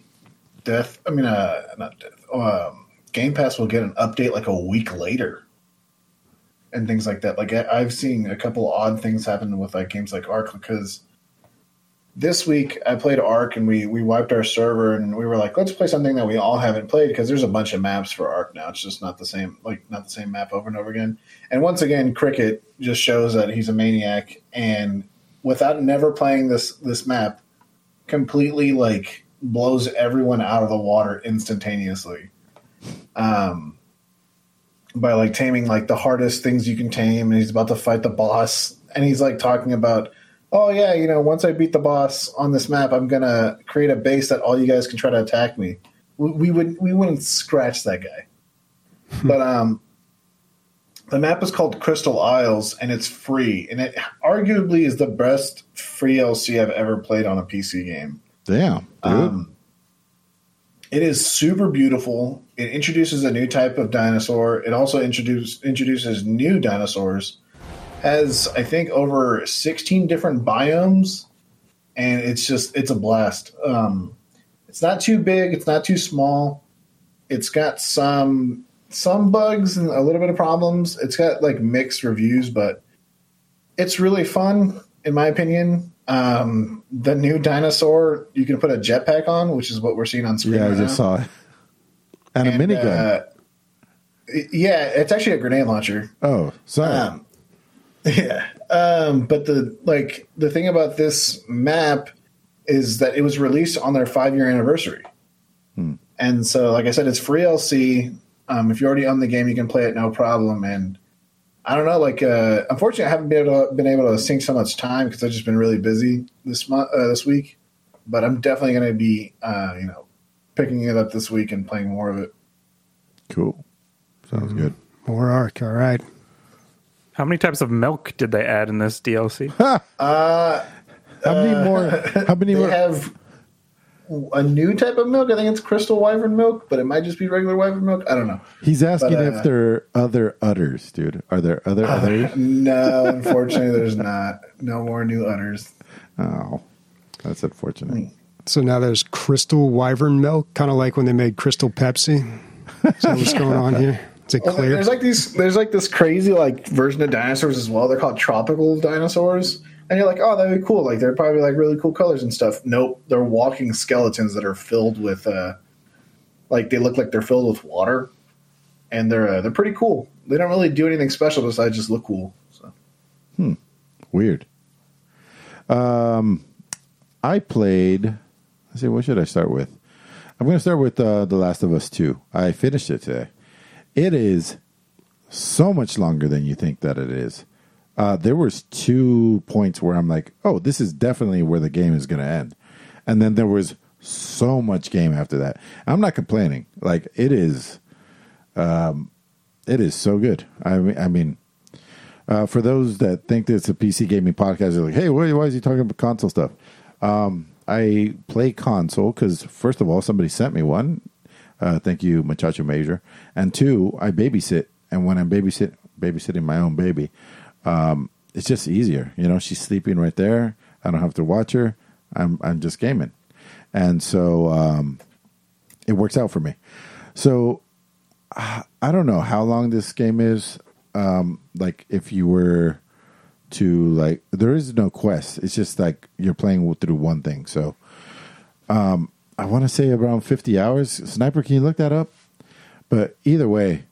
Game Pass will get an update like a week later and things like that. Like I've seen a couple odd things happen with like games like Ark, because this week I played Ark and we wiped our server and we were like, let's play something that we all haven't played, because there's a bunch of maps for Ark now. It's just not the same map over and over again. And once again, Cricket just shows that he's a maniac, and without never playing this map, completely like blows everyone out of the water instantaneously. By like taming like the hardest things you can tame, and he's about to fight the boss, and he's like talking about, oh yeah, once I beat the boss on this map, I'm gonna create a base that all you guys can try to attack me. We wouldn't scratch that guy. But the map is called Crystal Isles, and it's free, and it arguably is the best free LC I've ever played on a PC game. Damn, dude. It is super beautiful. It introduces a new type of dinosaur. It also introduces new dinosaurs. Has, I think, over 16 different biomes, and it's a blast. It's not too big. It's not too small. It's got some bugs and a little bit of problems. It's got like mixed reviews, but it's really fun, in my opinion. The new dinosaur, you can put a jetpack on, which is what we're seeing on screen. Yeah, I just saw it. And a minigun. Yeah, it's actually a grenade launcher. Oh, sorry. Yeah. But the thing about this map is that it was released on their 5-year anniversary. And so, like I said, it's free LC. If you're already on the game, you can play it no problem. And I don't know, unfortunately, I haven't been able to sink so much time because I've just been really busy this week. But I'm definitely going to be, picking it up this week and playing more of it. Cool. Sounds good. More Ark. All right. How many types of milk did they add in this DLC? How many more? They have a new type of milk. I think it's crystal wyvern milk, but it might just be regular wyvern milk. I don't know. He's asking if there are other udders, dude. Are there other udders? No, unfortunately, there's not. No more new udders. Oh, that's unfortunate. So now there's Crystal Wyvern milk, kind of like when they made Crystal Pepsi. So what's going on here? Is it clear? There's this crazy version of dinosaurs as well. They're called tropical dinosaurs. And you're like, oh, that'd be cool. They're probably really cool colors and stuff. Nope. They're walking skeletons that are filled with they look like they're filled with water. And they're pretty cool. They don't really do anything special besides just look cool. So. Weird. I played. Let's see, what should I start with? I'm going to start with The Last of Us 2. I finished it today. It is so much longer than you think that it is. There was 2 points where I'm like, oh, this is definitely where the game is going to end. And then there was so much game after that. I'm not complaining. It is so good. I mean, for those that think that it's a PC gaming podcast, they're like, hey, why is he talking about console stuff? I play console because, first of all, somebody sent me one. Thank you, Muchacho Major. And 2, I babysit. And when I'm babysitting my own baby, it's just easier. She's sleeping right there. I don't have to watch her. I'm just gaming. And so it works out for me. So I don't know how long this game is. If you were to there is no quest. It's just you're playing through one thing. So I want to say around 50 hours. Sniper, can you look that up? But either way,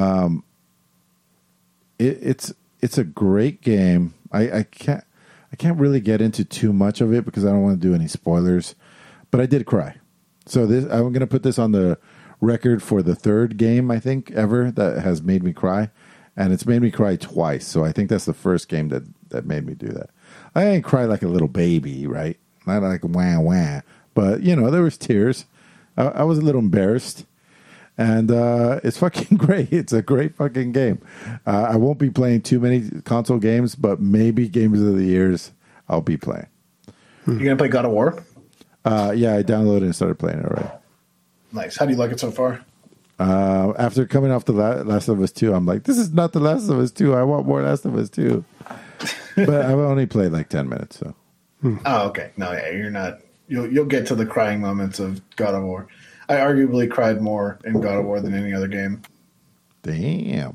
it's a great game. I can't really get into too much of it because I don't want to do any spoilers. But I did cry. So I'm going to put this on the record for the third game I think ever that has made me cry. And it's made me cry twice. So I think that's the first game that made me do that. I didn't cry like a little baby, right? Not like wah wah. But, there was tears. I was a little embarrassed. And it's fucking great. It's a great fucking game. I won't be playing too many console games, but maybe Games of the Years I'll be playing. You going to play God of War? Yeah, I downloaded and started playing it already. Nice. How do you like it so far? After coming off the Last of Us 2, I'm like, this is not the Last of Us 2. I want more Last of Us 2. But I've only played 10 minutes. So. Oh, okay. No, yeah, you're not. You'll get to the crying moments of God of War. I arguably cried more in God of War than any other game. Damn.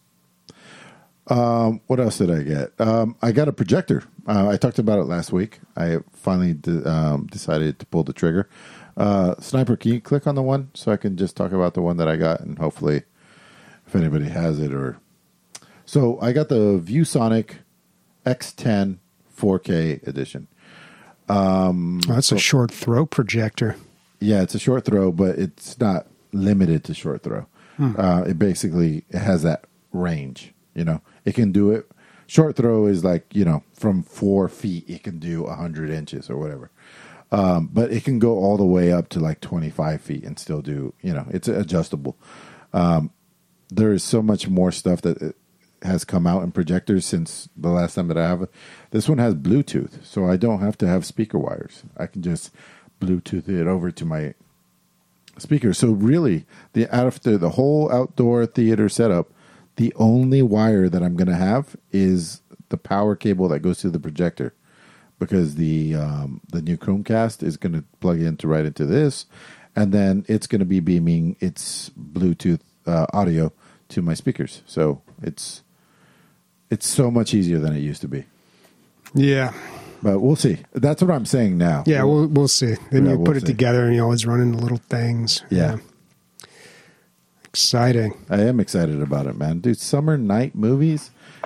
What else did I get? I got a projector. I talked about it last week. I finally decided to pull the trigger. Sniper, can you click on the one so I can just talk about the one that I got and hopefully if anybody has it So I got the ViewSonic X10 4K edition. That's a short throw projector. Yeah, it's a short throw, but it's not limited to short throw. It has that range. It can do it. Short throw is from 4 feet, it can do 100 inches or whatever. But it can go all the way up to 25 feet and still do, it's adjustable. There is so much more stuff that has come out in projectors since the last time that I have it. This one has Bluetooth, so I don't have to have speaker wires. I can just Bluetooth it over to my speaker. So really, after the whole outdoor theater setup, the only wire that I'm going to have is the power cable that goes to the projector. Because the new Chromecast is going to plug right into this, and then it's going to be beaming its Bluetooth audio to my speakers. So it's so much easier than it used to be. Yeah, but we'll see. That's what I'm saying now. Yeah, we'll see. Then you put it together, and you always run into little things. Yeah. Exciting. I am excited about it, man. Dude, summer night movies.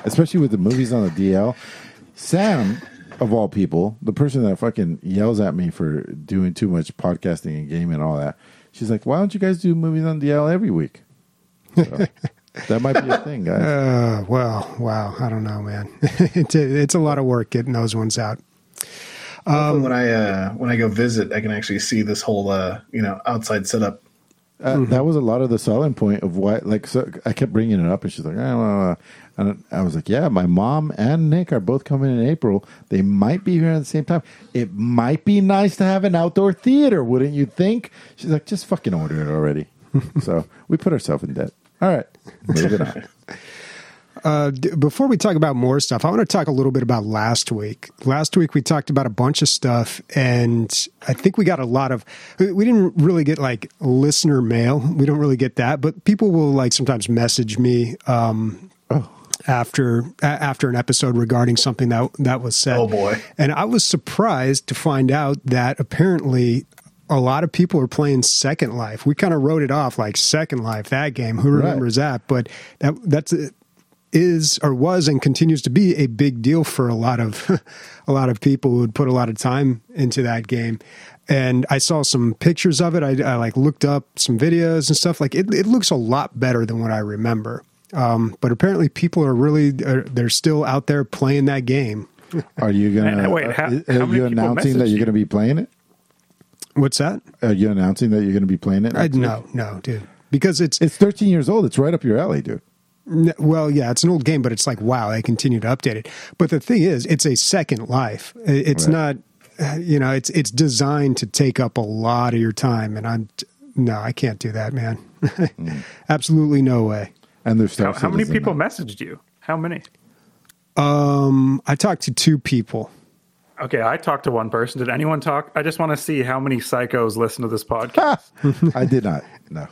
especially with the movies on the DL. Sam, of all people, the person that fucking yells at me for doing too much podcasting and gaming and all that, she's like, why don't you guys do movies on DL every week? So, that might be a thing, guys. Well, wow. I don't know, man. It's a lot of work getting those ones out. When I go visit, I can actually see this whole outside setup. That was a lot of the selling point of why. Like, so I kept bringing it up, and she's like, and I was like, yeah, my mom and Nick are both coming in April. They might be here at the same time. It might be nice to have an outdoor theater, wouldn't you think? She's like, just fucking order it already. So we put ourselves in debt. All right, moving on. Before we talk about more stuff, I want to talk a little bit about last week. Last week we talked about a bunch of stuff, and I think we got a lot of. We didn't really get like listener mail. We don't really get that, but people will like sometimes message me after an episode regarding something that was said. Oh boy! And I was surprised to find out that apparently a lot of people are playing Second Life. We kind of wrote it off like Second Life, that game. Who remembers that? But that's is or was and continues to be a big deal for a lot of people who would put a lot of time into that game. And I saw some pictures of it. I like looked up some videos and stuff. Like it looks a lot better than what I remember. But apparently people are really they're still out there playing that game. Are you gonna wait? are you announcing that you're going to be playing it? What's that? Are you announcing that you're going to be playing it? No, dude. Because it's 13 years old. It's right up your alley, dude. Well, yeah, it's an old game, but it's like, wow, they continue to update it. But the thing is, it's a Second Life. It's not, it's designed to take up a lot of your time. And I can't do that, man. Absolutely no way. And there's how many people messaged you? How many? I talked to 2 people. Okay, I talked to one person. Did anyone talk? I just want to see how many psychos listen to this podcast. I did not. No.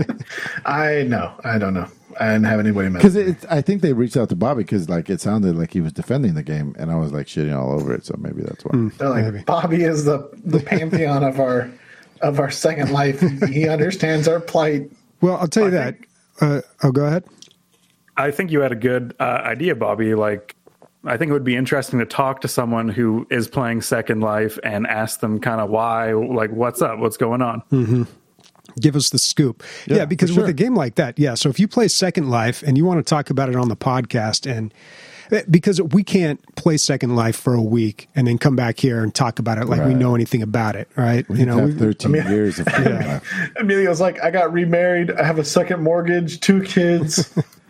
I don't know. I didn't have anybody message. Because I think they reached out to Bobby because like it sounded like he was defending the game, and I was like shitting all over it. So maybe that's why. They're like, maybe. Bobby is the pantheon of our Second Life. He understands our plight. Well, I'll tell you that. Go ahead. I think you had a good idea, Bobby. Like, I think it would be interesting to talk to someone who is playing Second Life and ask them kind of why, like, what's up, what's going on. Mm-hmm. Give us the scoop. Yeah, because with a game like that, so if you play Second Life and you want to talk about it on the podcast, and because we can't play Second Life for a week and then come back here and talk about it like we know anything about it, right? We have 13 years of life. Emilio's like, I got remarried, I have a second mortgage, 2 kids.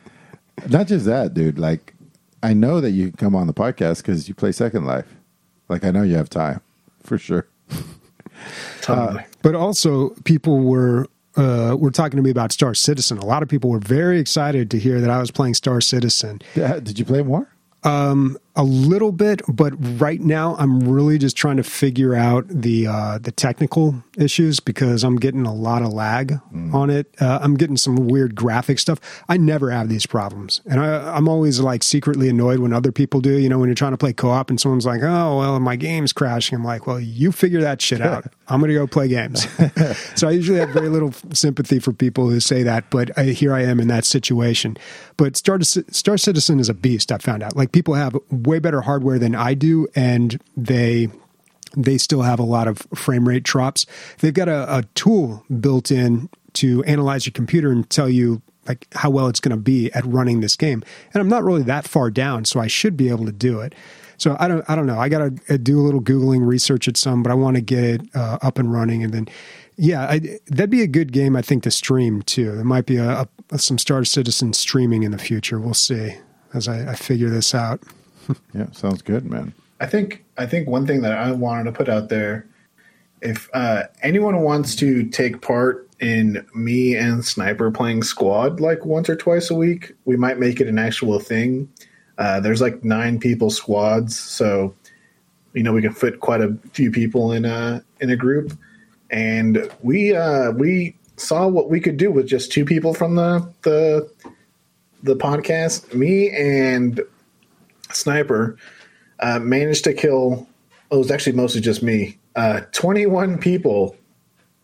Not just that, dude. Like, I know that you can come on the podcast because you play Second Life. Like, I know you have time, for sure. Totally. But also, people were talking to me about Star Citizen. A lot of people were very excited to hear that I was playing Star Citizen. Did you play more? A little bit, but right now I'm really just trying to figure out the technical issues because I'm getting a lot of lag on it. I'm getting some weird graphic stuff. I never have these problems, and I'm always like secretly annoyed when other people do. You know, when you're trying to play co-op and someone's like, "Oh, well, my game's crashing." I'm like, "Well, you figure that shit out. I'm going to go play games." So I usually have very little sympathy for people who say that, but here I am in that situation. But Star Citizen is a beast. I found out. Like, people have way better hardware than I do, and they still have a lot of frame rate drops. They've got a tool built in to analyze your computer and tell you like how well it's going to be at running this game. And I'm not really that far down, so I should be able to do it. So I don't know. I got to do a little Googling, research it some, but I want to get it up and running. And then, that'd be a good game, I think, to stream too. There might be some Star Citizen streaming in the future. We'll see as I figure this out. Yeah, sounds good, man. I think one thing that I wanted to put out there, if anyone wants to take part in me and Sniper playing squad like once or twice a week, we might make it an actual thing. There's like 9 people squads, so we can fit quite a few people in a group. And we saw what we could do with just 2 people from the podcast. Me and Sniper managed to kill. It was actually mostly just me. 21 people.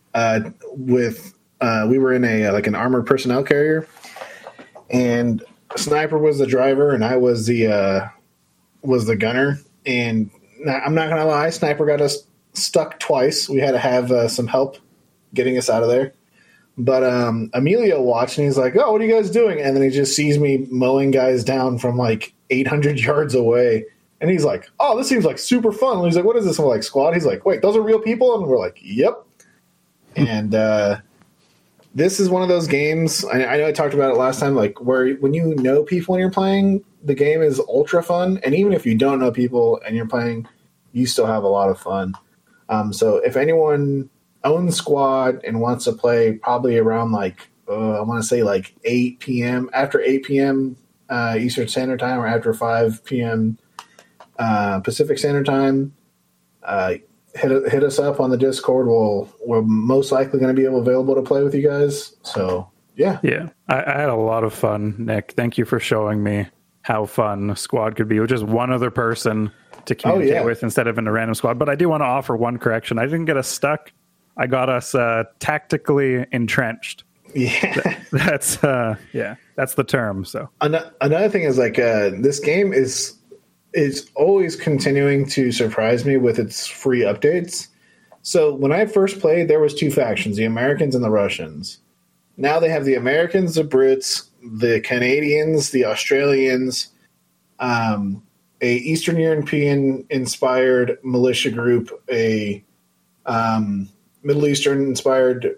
We were in an armored personnel carrier, and Sniper was the driver, and I was the gunner. And I'm not gonna lie, Sniper got us stuck twice. We had to have some help getting us out of there. But Emilio watched, and he's like, "Oh, what are you guys doing?" And then he just sees me mowing guys down from like 800 yards away. And he's like, "Oh, this seems like super fun." And he's like, "What is this?" And we're like, "Squad." He's like, "Wait, those are real people?" And we're like, "Yep." And this is one of those games, I know I talked about it last time, like where when you know people and you're playing, the game is ultra fun. And even if you don't know people and you're playing, you still have a lot of fun. So if anyone owns Squad and wants to play probably around like, I want to say like 8 p.m., after 8 p.m. Eastern Standard Time or after 5 p.m. Pacific Standard Time, hit us up on the Discord. We're most likely going to be available to play with you guys. So yeah. I had a lot of fun, Nick. Thank you for showing me how fun Squad could be with just one other person to communicate with instead of in a random squad. But I do want to offer one correction. I didn't get us stuck. I got us tactically entrenched. Yeah, that's the term. So another thing is like this game is always continuing to surprise me with its free updates. So when I first played, there was 2 factions, the Americans and the Russians. Now they have the Americans, the Brits, the Canadians, the Australians, a Eastern European inspired militia group, a Middle Eastern inspired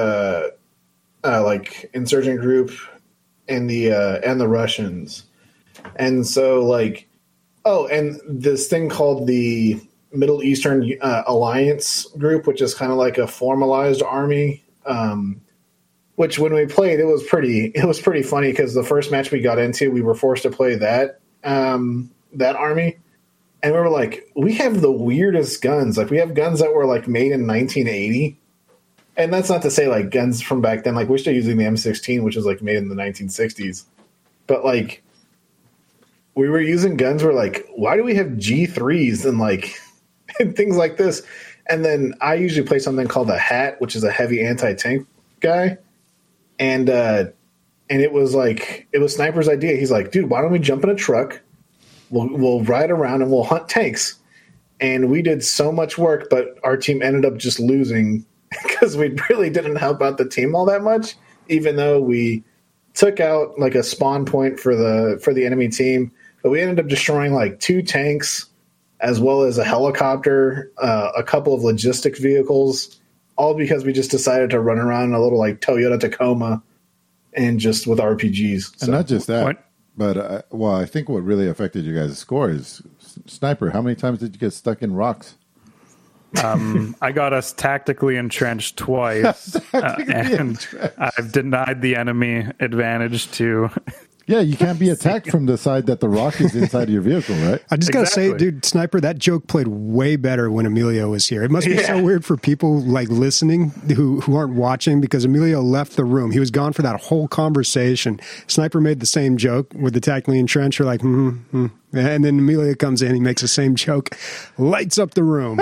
like insurgent group, and the Russians. And so like, and this thing called the Middle Eastern Alliance group, which is kind of like a formalized army. Which when we played, it was pretty funny because the first match we got into, we were forced to play that army, and we were like, we have the weirdest guns. Like we have guns that were like made in 1980, and that's not to say like guns from back then. Like we're still using the M16, which is like made in the 1960s, but like we were using guns. We're like, why do we have G3s and like and things like this? And then I usually play something called the Hat, which is a heavy anti-tank guy. And it was Sniper's idea. He's like, dude, why don't we jump in a truck? We'll ride around and we'll hunt tanks. And we did so much work, but our team ended up just losing because we really didn't help out the team all that much, even though we took out like a spawn point for the enemy team. But we ended up destroying like 2 tanks as well as a helicopter, a couple of logistic vehicles, all because we just decided to run around in a little like Toyota Tacoma and just with RPGs. And not just that, but I think what really affected you guys' score is Sniper. How many times did you get stuck in rocks? I got us tactically entrenched twice, and I've denied the enemy advantage to. Yeah, you can't be attacked from the side that the rock is inside of your vehicle, right? I just got to say, dude, Sniper, that joke played way better when Emilio was here. It must be so weird for people like listening who aren't watching because Emilio left the room. He was gone for that whole conversation. Sniper made the same joke with the tactically entrenched. You're like, and then Emilio comes in, he makes the same joke, lights up the room.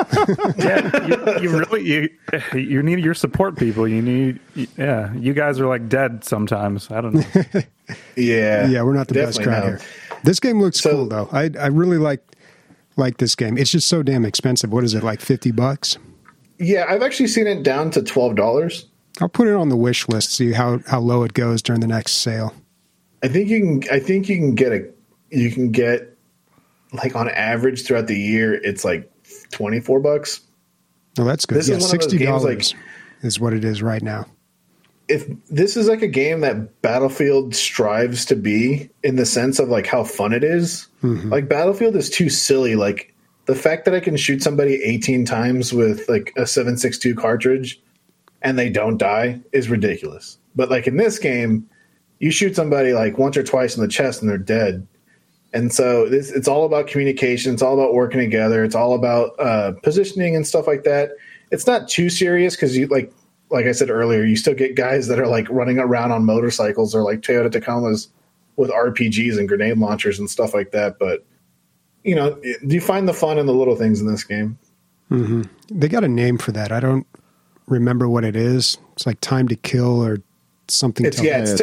You need your support people. You guys are like dead sometimes. I don't know. Yeah, we're not the best crowd here. This game looks cool though. I really like this game. It's just so damn expensive. What is it, like $50? Yeah, I've actually seen it down to $12. I'll put it on the wish list. See how low it goes during the next sale. I think you can get like on average throughout the year, it's like $24. Oh, that's good. This is $60 is what it is right now. If this is like a game that Battlefield strives to be in the sense of like how fun it is, like Battlefield is too silly. Like the fact that I can shoot somebody 18 times with like a 7.62 cartridge and they don't die is ridiculous. But like in this game, you shoot somebody like once or twice in the chest and they're dead. And so it's all about communication. It's all about working together. It's all about positioning and stuff like that. It's not too serious because you like I said earlier, you still get guys that are like running around on motorcycles or like Toyota Tacomas with RPGs and grenade launchers and stuff like that. But, you know, do you find the fun in the little things in this game? They got a name for that. I don't remember what it is. It's like Time to Kill or something. It's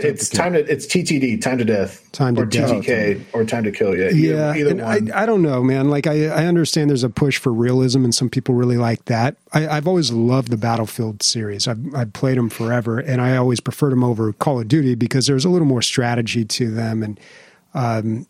TTD, time to death, or TTK, or time to kill. Either one. I don't know, man. Like I understand there's a push for realism, and some people really like that. I've always loved the Battlefield series. I've played them forever, and I always preferred them over Call of Duty because there's a little more strategy to them, and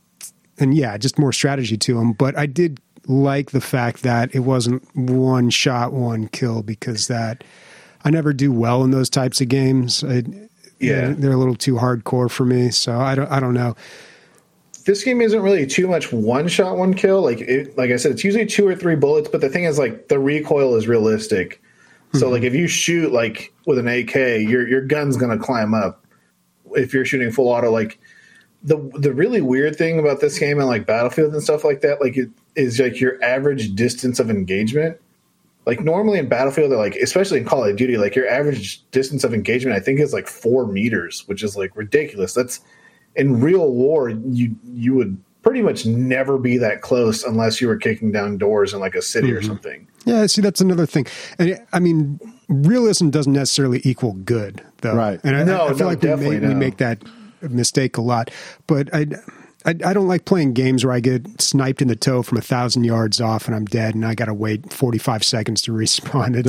just more strategy to them. But I did like the fact that it wasn't one shot, one kill, because that. I never do well in those types of games. They're a little too hardcore for me, so I don't know. This game isn't really too much one shot, one kill. Like I said, it's usually 2 or 3 bullets, but the thing is, like, the recoil is realistic. So, like, if you shoot like with an AK, your gun's gonna climb up. If you're shooting full auto, like the really weird thing about this game and like Battlefield and stuff like that, like it is like your average distance of engagement. Like normally in Battlefield, like especially in Call of Duty, like your average distance of engagement, I think is like 4 meters, which is like ridiculous. That's in real war, you would pretty much never be that close unless you were kicking down doors in like a city or something. Yeah, see, that's another thing. And I mean, realism doesn't necessarily equal good, though. Right. And I feel like we make that mistake a lot. But I don't like playing games where I get sniped in the toe from 1,000 yards off and I'm dead and I got to wait 45 seconds to respawn.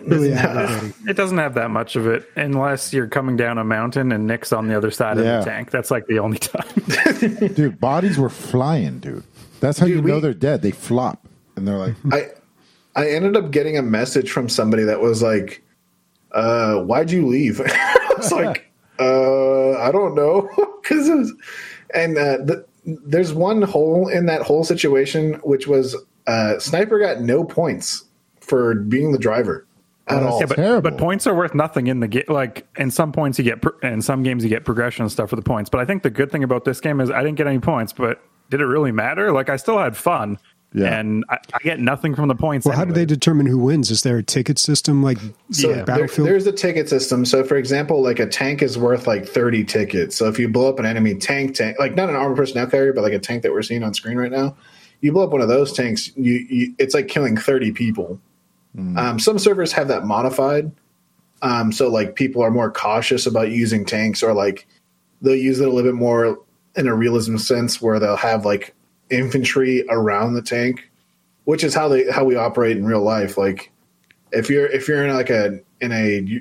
It doesn't have that much of it unless you're coming down a mountain and Nick's on the other side of the tank. That's like the only time. Dude, bodies were flying, dude. That's how you know they're dead. They flop. And they're like... I ended up getting a message from somebody that was like, why'd you leave? I was like, I don't know. Because it was... And there's one hole in that whole situation, which was Sniper got no points for being the driver at all. Yeah, but points are worth nothing in the game. Like in some points you get, in some games you get progression and stuff for the points. But I think the good thing about this game is I didn't get any points, but did it really matter? Like I still had fun. Yeah. And I get nothing from the points. Well, how do they determine who wins? Is there a ticket system like Battlefield? There's a ticket system. So, for example, like a tank is worth like 30 tickets. So if you blow up an enemy tank, like not an armored personnel carrier, but like a tank that we're seeing on screen right now, you blow up one of those tanks, it's like killing 30 people. Some servers have that modified. So like people are more cautious about using tanks, or like they'll use it a little bit more in a realism sense where they'll have like infantry around the tank, which is how we operate in real life. Like if you're in like in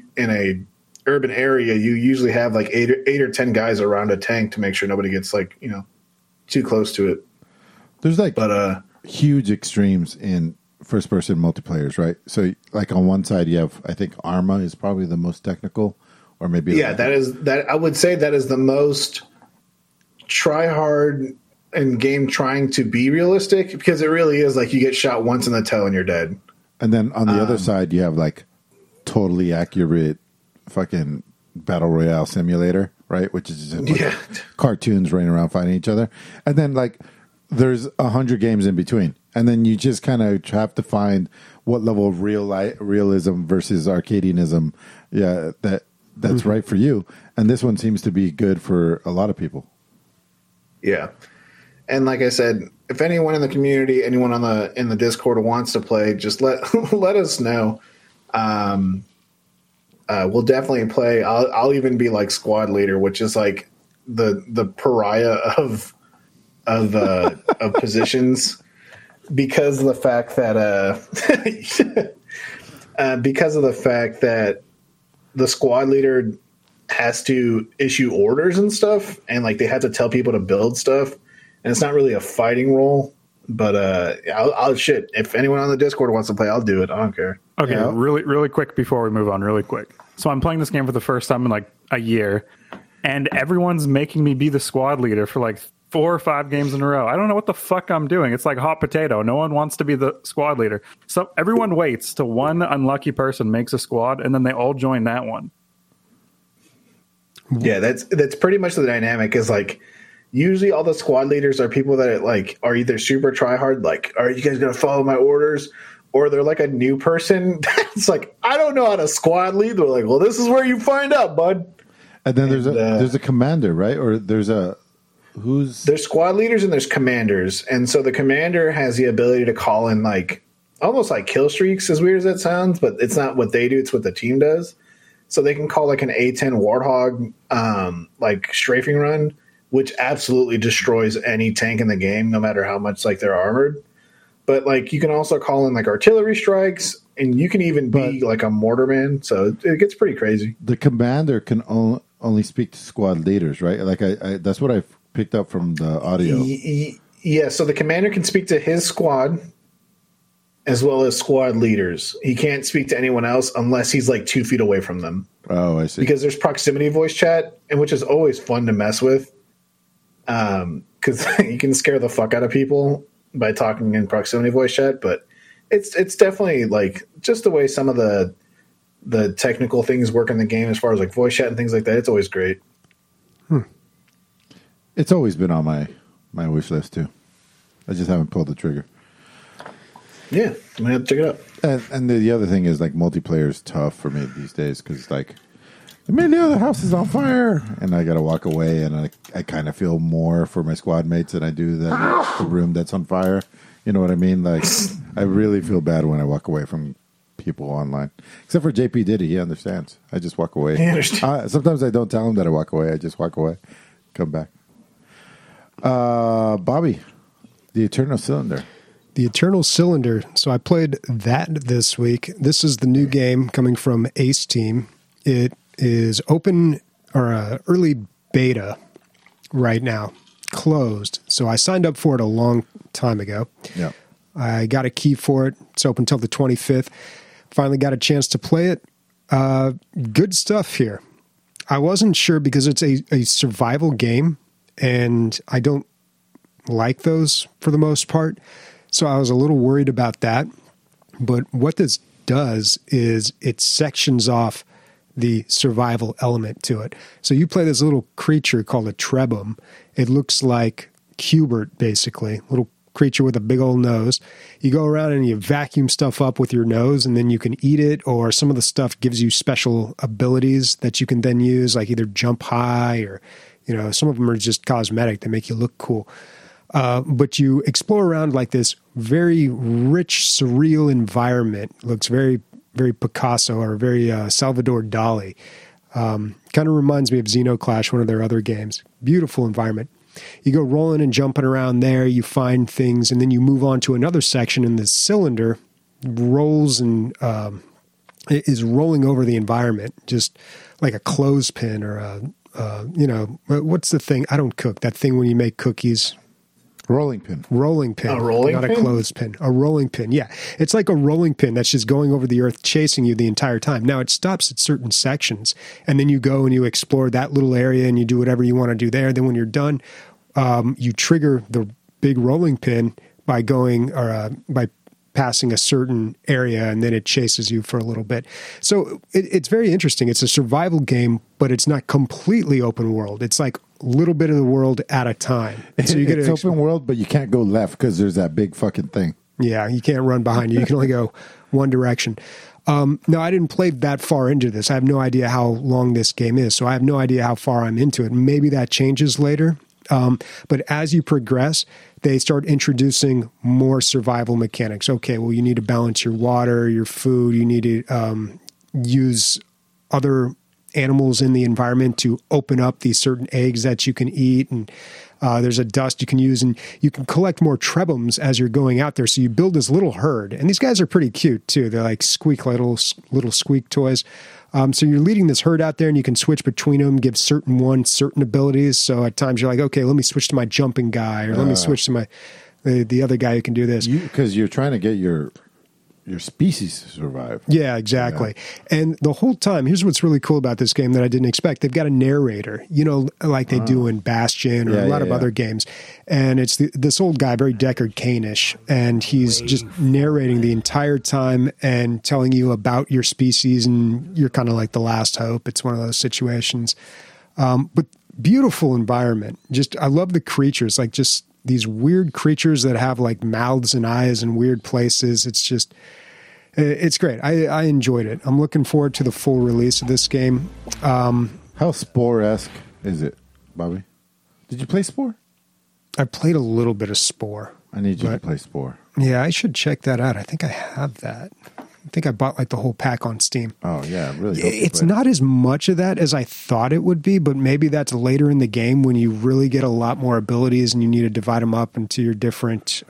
a urban area, you usually have like 8 or 10 guys around a tank to make sure nobody gets like, too close to it. There's like huge extremes in first person multiplayers, right? So like on one side you have, I think Arma is probably the most technical, or maybe I would say that is the most try hard in game trying to be realistic, because it really is like you get shot once in the toe and you're dead. And then on the other side, you have like totally accurate fucking battle royale simulator, right? Which is just like cartoons running around fighting each other. And then like there's 100 games in between. And then you just kind of have to find what level of realism versus arcadianism that's right for you. And this one seems to be good for a lot of people. Yeah. And like I said, if anyone in the community, anyone in the Discord wants to play, just let us know. We'll definitely play. I'll even be like squad leader, which is like the pariah of positions, because of the fact that the squad leader has to issue orders and stuff, and like they have to tell people to build stuff. And it's not really a fighting role, but I'll shit. If anyone on the Discord wants to play, I'll do it. I don't care. Okay, really quick before we move on, really quick. So I'm playing this game for the first time in like a year, and everyone's making me be the squad leader for like 4 or 5 games in a row. I don't know what the fuck I'm doing. It's like hot potato. No one wants to be the squad leader. So everyone waits till one unlucky person makes a squad, and then they all join that one. Yeah, that's pretty much the dynamic. Is like, usually all the squad leaders are people that like are either super try hard, like, are you guys going to follow my orders? Or they're like a new person. It's like, I don't know how to squad lead. They're like, well, this is where you find out, bud. And then there's a commander, right? Or there's squad leaders and there's commanders. And so the commander has the ability to call in like almost like kill streaks, as weird as that sounds, but it's not what they do. It's what the team does. so they can call like an A10 Warthog like strafing run, which absolutely destroys any tank in the game, no matter how much like they're armored. But like you can also call in like artillery strikes, and you can even be like a mortarman. So it gets pretty crazy. The commander can only speak to squad leaders, right? Like I that's what I picked up from the audio. Yeah, so the commander can speak to his squad as well as squad leaders. He can't speak to anyone else unless he's like 2 feet away from them. Oh, I see. Because there's proximity voice chat, and which is always fun to mess with. Because you can scare the fuck out of people by talking in proximity voice chat, but it's definitely like just the way some of the technical things work in the game as far as like voice chat and things like that. It's always great. It's always been on my wish list too. I just haven't pulled the trigger. Yeah, I'm gonna have to check it out. And the other thing is like multiplayer is tough for me these days because like the other house is on fire and I gotta walk away, and I kind of feel more for my squad mates than I do the room that's on fire. You know what I mean? Like I really feel bad when I walk away from people online. Except for JP Diddy, he understands. I just walk away. Sometimes I don't tell him that I walk away. I just walk away, come back. Bobby, the Eternal Cylinder. The Eternal Cylinder. So I played that this week. This is the new game coming from Ace Team. It is open or early beta right now, closed. So I signed up for it a long time ago. Yeah, I got a key for it. It's open until the 25th. Finally got a chance to play it. Good stuff here. I wasn't sure because it's a survival game, and I don't like those for the most part. So I was a little worried about that. But what this does is it sections off the survival element to it. So you play this little creature called a Trebum. It looks like Cubert, basically, little creature with a big old nose. You go around and you vacuum stuff up with your nose, and then you can eat it, or some of the stuff gives you special abilities that you can then use, like either jump high or, some of them are just cosmetic. They make you look cool. But you explore around like this very rich, surreal environment. It looks very, very Picasso or very Salvador Dali. Kind of reminds me of Xenoclash, one of their other games. Beautiful environment. You go rolling and jumping around there. You find things, and then you move on to another section, and the cylinder rolls and is rolling over the environment, just like a clothespin or what's the thing? I don't cook. That thing when you make cookies. Rolling pin. Rolling pin. A rolling not pin? A clothespin. A rolling pin. Yeah. It's like a rolling pin that's just going over the earth, chasing you the entire time. Now, it stops at certain sections, and then you go and you explore that little area and you do whatever you want to do there. Then when you're done, you trigger the big rolling pin by going or by passing a certain area, and then it chases you for a little bit. So it's very interesting. It's a survival game, but it's not completely open world. It's like a little bit of the world at a time. So you get it's open world, but you can't go left because there's that big fucking thing. Yeah, you can't run behind you. You can only go one direction. No, I didn't play that far into this. I have no idea how long this game is, so I have no idea how far I'm into it. Maybe that changes later. But as you progress, they start introducing more survival mechanics. Okay, well, you need to balance your water, your food. You need to use other animals in the environment to open up these certain eggs that you can eat. And there's a dust you can use, and you can collect more Trebums as you're going out there. So you build this little herd. And these guys are pretty cute, too. They're like little squeak toys. So you're leading this herd out there, and you can switch between them, give certain abilities. So at times you're like, okay, let me switch to my jumping guy, or let me switch to the other guy who can do this. Because you're trying to get your species to survive. Yeah, exactly. Yeah. And the whole time, here's what's really cool about this game that I didn't expect. They've got a narrator, like they do in Bastion or a lot of other games. And it's this old guy, very Deckard Cain-ish, and he's just narrating the entire time and telling you about your species, and you're kind of like the last hope. It's one of those situations. But beautiful environment. I love the creatures, like just these weird creatures that have like mouths and eyes in weird places. It's great. I enjoyed it. I'm looking forward to the full release of this game. How Spore-esque is it, Bobby? Did you play Spore? I played a little bit of Spore. I need you to play Spore. Yeah, I should check that out. I think I have that. think I bought like the whole pack on Steam. Oh yeah, really. It's not as much of that as I thought it would be, but maybe that's later in the game when you really get a lot more abilities and you need to divide them up into your different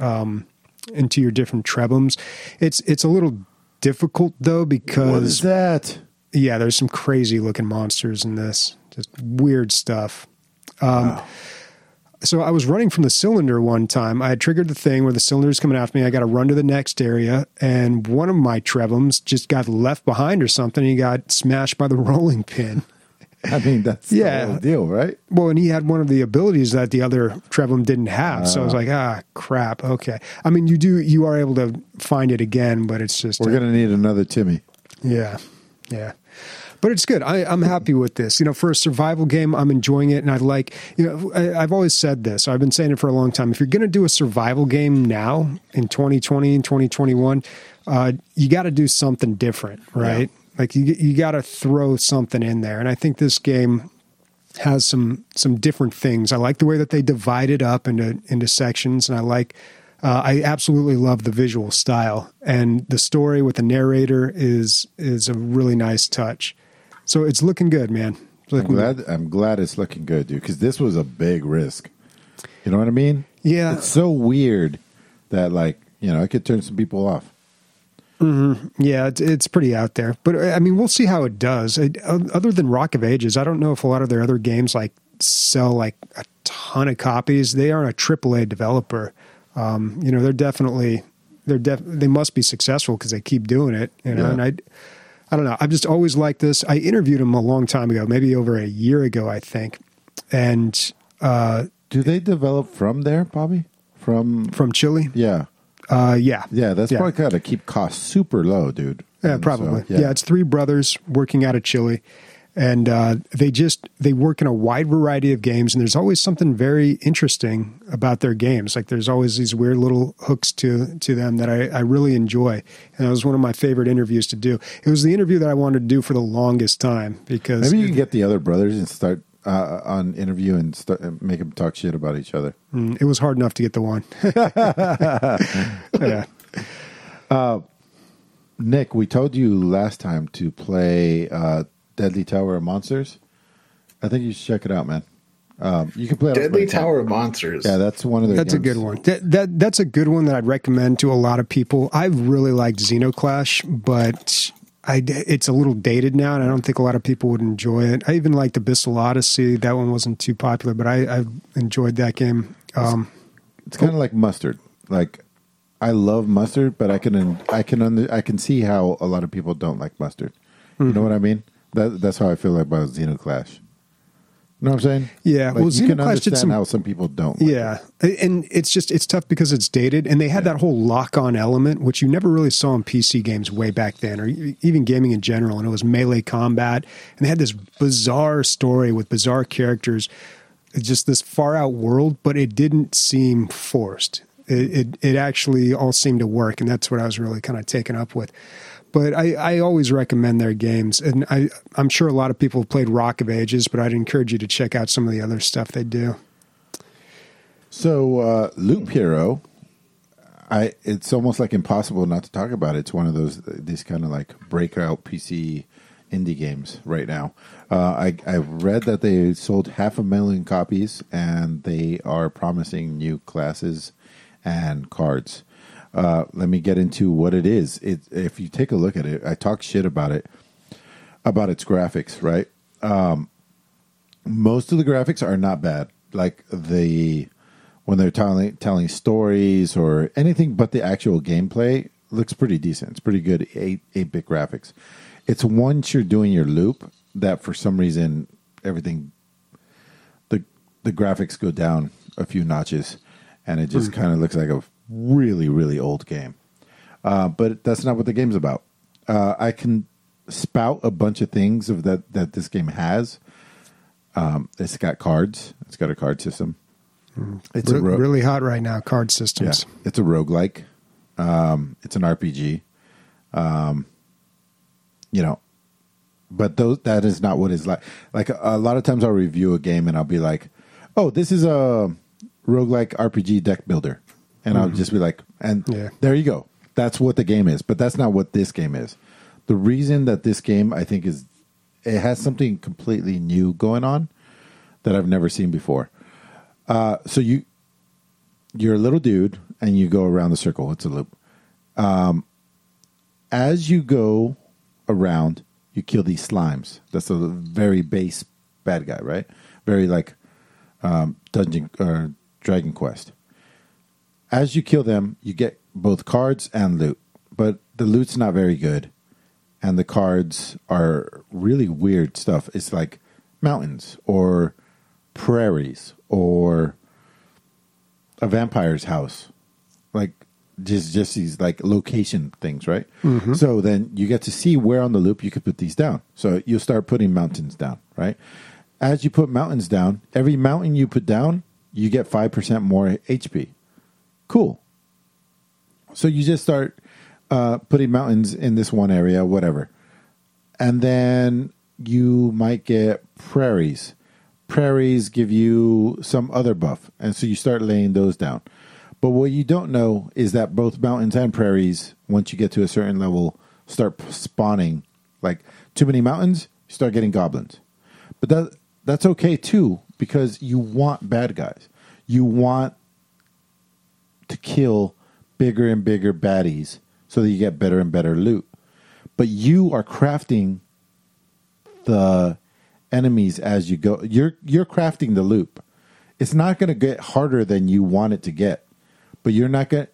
trebums. It's a little difficult though because what is that? Yeah, there's some crazy looking monsters in this, just weird stuff. Wow. So I was running from the cylinder one time. I had triggered the thing where the cylinder's coming after me. I got to run to the next area, and one of my trebums just got left behind or something. He got smashed by the rolling pin. I mean, that's the whole deal, right? Well, and he had one of the abilities that the other trebum didn't have. So I was like, crap. Okay. I mean, you are able to find it again, but it's just... We're going to need another Timmy. Yeah. Yeah. But it's good. I'm happy with this. You know, for a survival game, I'm enjoying it. And I've always said this. I've been saying it for a long time. If you're going to do a survival game now in 2020 and 2021, you got to do something different, right? Yeah. Like you got to throw something in there. And I think this game has some different things. I like the way that they divide it up into sections. And I absolutely love the visual style, and the story with the narrator is a really nice touch. So it's looking good, man. I'm glad it's looking good, dude, because this was a big risk. You know what I mean? Yeah. It's so weird that, like, you know, it could turn some people off. Mm-hmm. Yeah, it's pretty out there. But, I mean, we'll see how it does. Other than Rock of Ages, I don't know if a lot of their other games, like, sell, like, a ton of copies. They aren't a AAA developer. You know, they must be successful because they keep doing it, you know, and I don't know. I've just always liked this. I interviewed him a long time ago, maybe over a year ago, I think. And, do they develop from there, Bobby? From Chile? Yeah. Yeah. Yeah. That's probably got to keep costs super low, dude. Yeah, probably. So, it's three brothers working out of Chile. And they work in a wide variety of games, and there's always something very interesting about their games. Like there's always these weird little hooks to them that I really enjoy. And that was one of my favorite interviews to do. It was the interview that I wanted to do for the longest time because maybe you can get the other brothers and start on interview and make them talk shit about each other. It was hard enough to get the one. Yeah. Nick, we told you last time to play Deadly Tower of Monsters. I think you should check it out, man. You can play Deadly Tower of Monsters. Yeah, that's one of their games. A good one. That's a good one that I'd recommend to a lot of people. I really liked Xenoclash, but it's a little dated now, and I don't think a lot of people would enjoy it. I even liked Abyssal Odyssey. That one wasn't too popular, but I enjoyed that game. It's kind of like Mustard. Like, I love Mustard, but I can see how a lot of people don't like Mustard. Mm-hmm. You know what I mean? That's how I feel about Xenoclash. You know what I'm saying? Yeah. Like, well, you can understand how some people don't. Yeah. And it's tough because it's dated, and they had that whole lock-on element, which you never really saw in PC games way back then, or even gaming in general, and it was melee combat, and they had this bizarre story with bizarre characters, just this far-out world, but it didn't seem forced. It actually all seemed to work, and that's what I was really kind of taken up with. But I always recommend their games, and I'm sure a lot of people have played Rock of Ages, but I'd encourage you to check out some of the other stuff they do. So Loop Hero, it's almost like impossible not to talk about it. It's one of these kind of like breakout PC indie games right now. I've read that they sold 500,000 copies, and they are promising new classes and cards. Let me get into what it is. If you take a look at it, I talk shit about its graphics, right? Most of the graphics are not bad. Like when they're telling stories or anything, but the actual gameplay looks pretty decent. It's pretty good 8-bit graphics. It's once you're doing your loop that for some reason everything the graphics go down a few notches, and it just kind of looks like a really, really old game. But that's not what the game's about. I can spout a bunch of things that this game has. It's got cards. It's got a card system. It's really hot right now, card systems. Yeah, it's a roguelike. It's an RPG. But that is not what it's like. Like a lot of times I'll review a game and I'll be like, oh, this is a roguelike RPG deck builder. And I'll just be like, there you go. That's what the game is, but that's not what this game is. The reason that this game, I think, is it has something completely new going on that I've never seen before. So you're a little dude, and you go around the circle. It's a loop. As you go around, you kill these slimes. That's a very base bad guy, right? Very like Dungeon or Dragon Quest. As you kill them, you get both cards and loot, but the loot's not very good, and the cards are really weird stuff. It's like mountains or prairies or a vampire's house, like just these like location things, right? Mm-hmm. So then you get to see where on the loop you could put these down. So you'll start putting mountains down, right? As you put mountains down, every mountain you put down, you get 5% more HP. Cool. So you just start putting mountains in this one area, whatever. And then you might get prairies. Prairies give you some other buff. And so you start laying those down. But what you don't know is that both mountains and prairies, once you get to a certain level, start spawning. Like too many mountains, you start getting goblins. But that's okay too, because you want bad guys. You want to kill bigger and bigger baddies so that you get better and better loot. But you are crafting the enemies as you go. You're crafting the loop. It's not going to get harder than you want it to get, but you're not going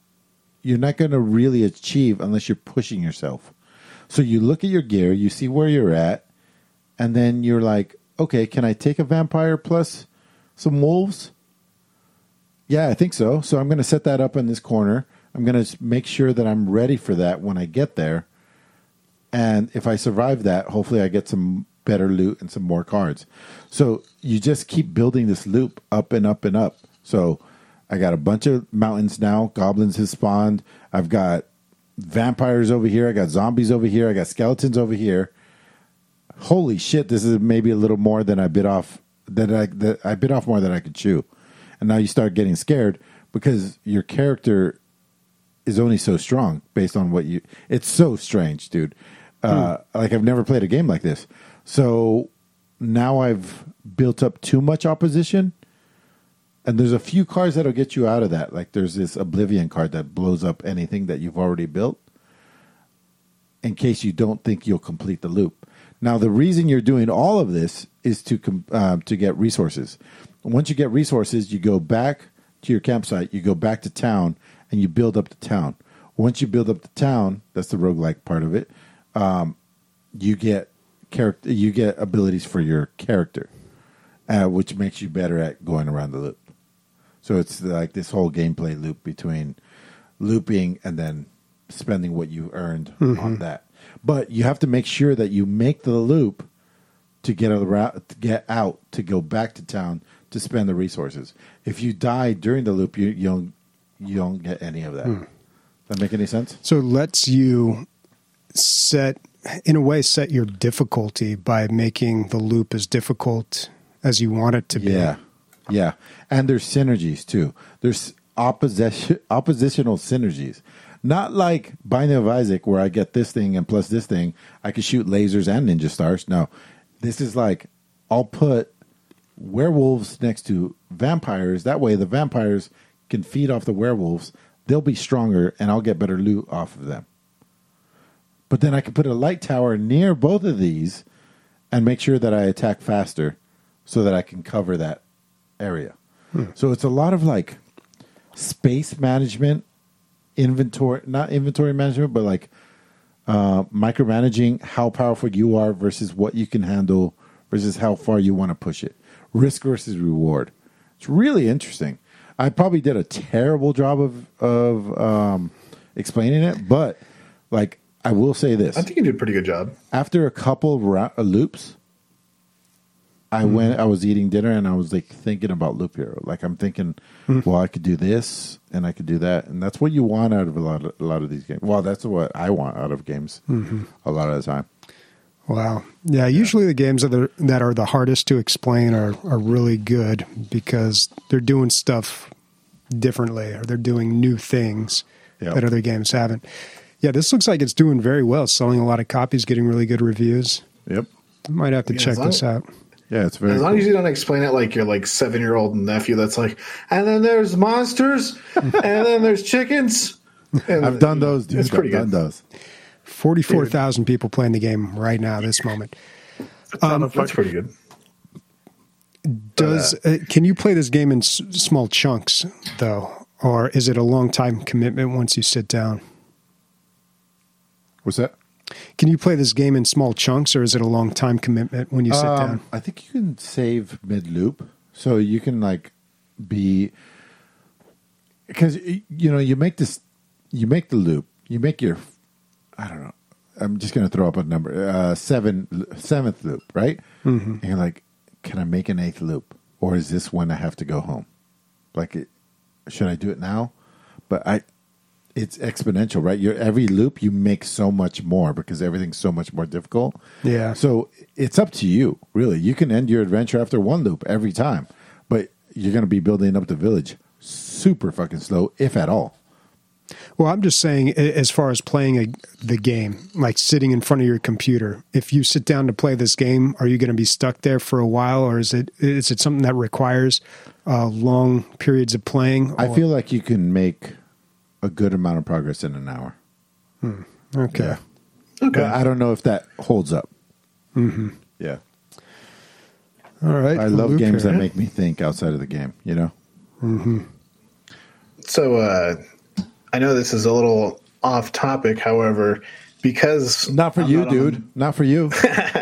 to really achieve unless you're pushing yourself. So you look at your gear, you see where you're at, and then you're like, okay, can I take a vampire plus some wolves? Yeah, I think so. So I'm going to set that up in this corner. I'm going to make sure that I'm ready for that when I get there. And if I survive that, hopefully I get some better loot and some more cards. So you just keep building this loop up and up and up. So I got a bunch of mountains now. Goblins have spawned. I've got vampires over here. I got zombies over here. I got skeletons over here. Holy shit, this is maybe a little more than I bit off. I bit off more than I could chew. And now you start getting scared because your character is only so strong based on what you... It's so strange, dude. Like, I've never played a game like this. So now I've built up too much opposition. And there's a few cards that'll get you out of that. Like, there's this Oblivion card that blows up anything that you've already built in case you don't think you'll complete the loop. Now, the reason you're doing all of this is to get resources. Once you get resources, you go back to your campsite, you go back to town, and you build up the town. Once you build up the town, that's the roguelike part of it, you get abilities for your character, which makes you better at going around the loop. So it's like this whole gameplay loop between looping and then spending what you earned on that. But you have to make sure that you make the loop to get out, to go back to town, to spend the resources. If you die during the loop, you don't get any of that. Does that make any sense? So it lets you set your difficulty by making the loop as difficult as you want it to be. Yeah. And there's synergies too. There's oppositional synergies. Not like Binding of Isaac where I get this thing and plus this thing, I can shoot lasers and ninja stars. No. This is like, I'll put werewolves next to vampires. That way the vampires can feed off the werewolves. They'll be stronger and I'll get better loot off of them. But then I can put a light tower near both of these and make sure that I attack faster so that I can cover that area. So it's a lot of like space management, not inventory management, but like micromanaging how powerful you are versus what you can handle versus how far you want to push it. Risk versus reward. It's really interesting. I probably did a terrible job of explaining it, but like I will say this. I think you did a pretty good job. After a couple of loops, I was eating dinner and I was like thinking about Loop Hero. Like I'm thinking, well, I could do this and I could do that, and that's what you want out of a lot of these games. Well, that's what I want out of games a lot of the time. Wow. Yeah, usually the games that are the hardest to explain are really good because they're doing stuff differently or they're doing new things that other games haven't. Yeah, this looks like it's doing very well, selling a lot of copies, getting really good reviews. Yep. I might have to check this out. Yeah, it's very as long as you don't explain it like your 7-year-old nephew that's like, and then there's monsters, and then there's chickens. And I've done those, dude. It's pretty good. I've done those. 44,000 people playing the game right now, this moment. That's pretty good. Can you play this game in small chunks, though? Or is it a long time commitment once you sit down? What's that? Can you play this game in small chunks, or is it a long time commitment when you sit down? I think you can save mid loop, so you can because you make the loop, you make your, I don't know, I'm just going to throw up a number, seventh loop, right? Mm-hmm. And you're like, can I make an 8th loop, or is this when I have to go home? Should I do it now? But it's exponential, right? Every loop you make so much more because everything's so much more difficult. Yeah. So it's up to you, really. You can end your adventure after one loop every time, but you're going to be building up the village super fucking slow, if at all. Well, I'm just saying, as far as playing the game, like sitting in front of your computer, if you sit down to play this game, are you going to be stuck there for a while, or is it something that requires long periods of playing? Or? I feel like you can make a good amount of progress in an hour. Okay. Yeah. Okay. But I don't know if that holds up. Mm-hmm. Yeah. All right. I love games that make me think outside of the game, Mm-hmm. So, I know this is a little off topic, however, because not for you, dude. Not for you.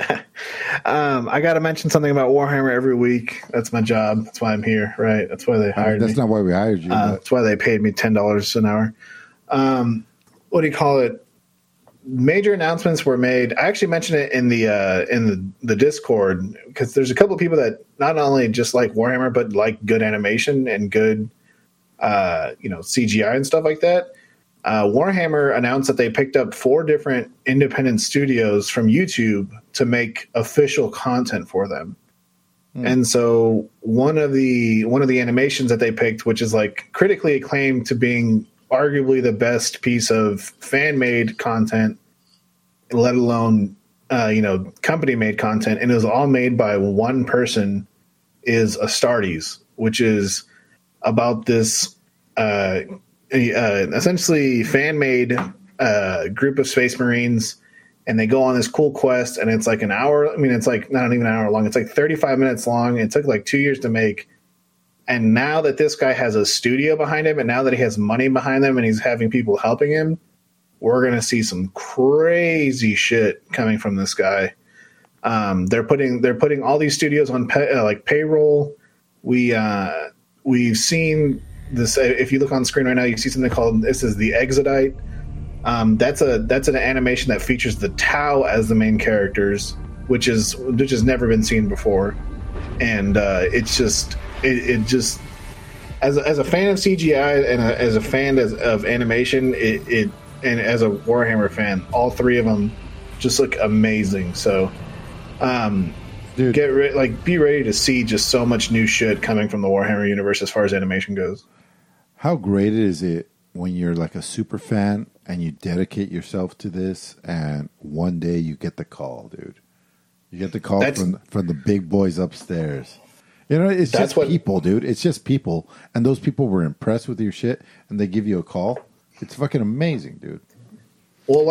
I got to mention something about Warhammer every week. That's my job. That's why I'm here, right? That's why they hired me. That's not why we hired you. That's why they paid me $10 an hour. What do you call it? Major announcements were made. I actually mentioned it in the Discord because there's a couple of people that not only just like Warhammer but like good animation and good CGI and stuff like that. Warhammer announced that they picked up 4 different independent studios from YouTube to make official content for them. And so one of the animations that they picked, which is critically acclaimed to being arguably the best piece of fan-made content, let alone company-made content, and it was all made by one person, is Astartes, which is about this essentially fan-made group of space marines, and they go on this cool quest, and it's an hour. I mean, it's not even an hour long. It's 35 minutes long. It took 2 years to make. And now that this guy has a studio behind him, and now that he has money behind him, and he's having people helping him, we're going to see some crazy shit coming from this guy. They're putting all these studios on payroll. We've seen this. If you look on screen right now, you see something called, this is the Exodite. That's an animation that features the Tau as the main characters, which has never been seen before, and it's just it just as a fan of CGI and as a fan of animation, and as a Warhammer fan, all 3 of them just look amazing. So, dude, be ready to see just so much new shit coming from the Warhammer universe as far as animation goes. How great is it when you're a super fan and you dedicate yourself to this, and one day you get the call, dude. You get the call from the big boys upstairs. It's just people, dude. It's just people, and those people were impressed with your shit, and they give you a call. It's fucking amazing, dude. Well,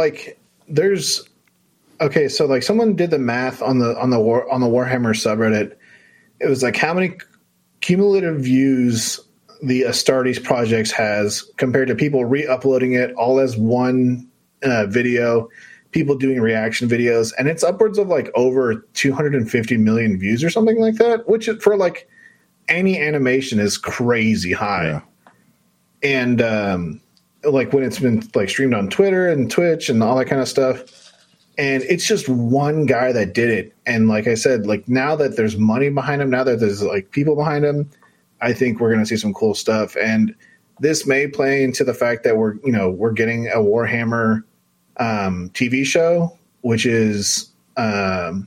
so someone did the math on the Warhammer subreddit. It was how many cumulative views the Astartes projects has compared to people re-uploading it all as one video, people doing reaction videos, and it's upwards of over 250 million views or something like that, which for any animation is crazy high. Yeah. And when it's been streamed on Twitter and Twitch and all that kind of stuff, and it's just one guy that did it. And like I said, now that there's money behind him, now that there's people behind him, I think we're going to see some cool stuff. And this may play into the fact that we're getting a Warhammer TV show, which is about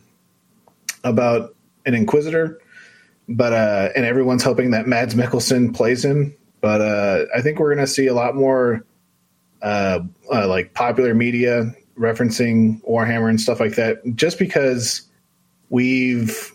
an Inquisitor, but and everyone's hoping that Mads Mikkelsen plays him. But I think we're going to see a lot more like popular media referencing Warhammer and stuff like that, just because we've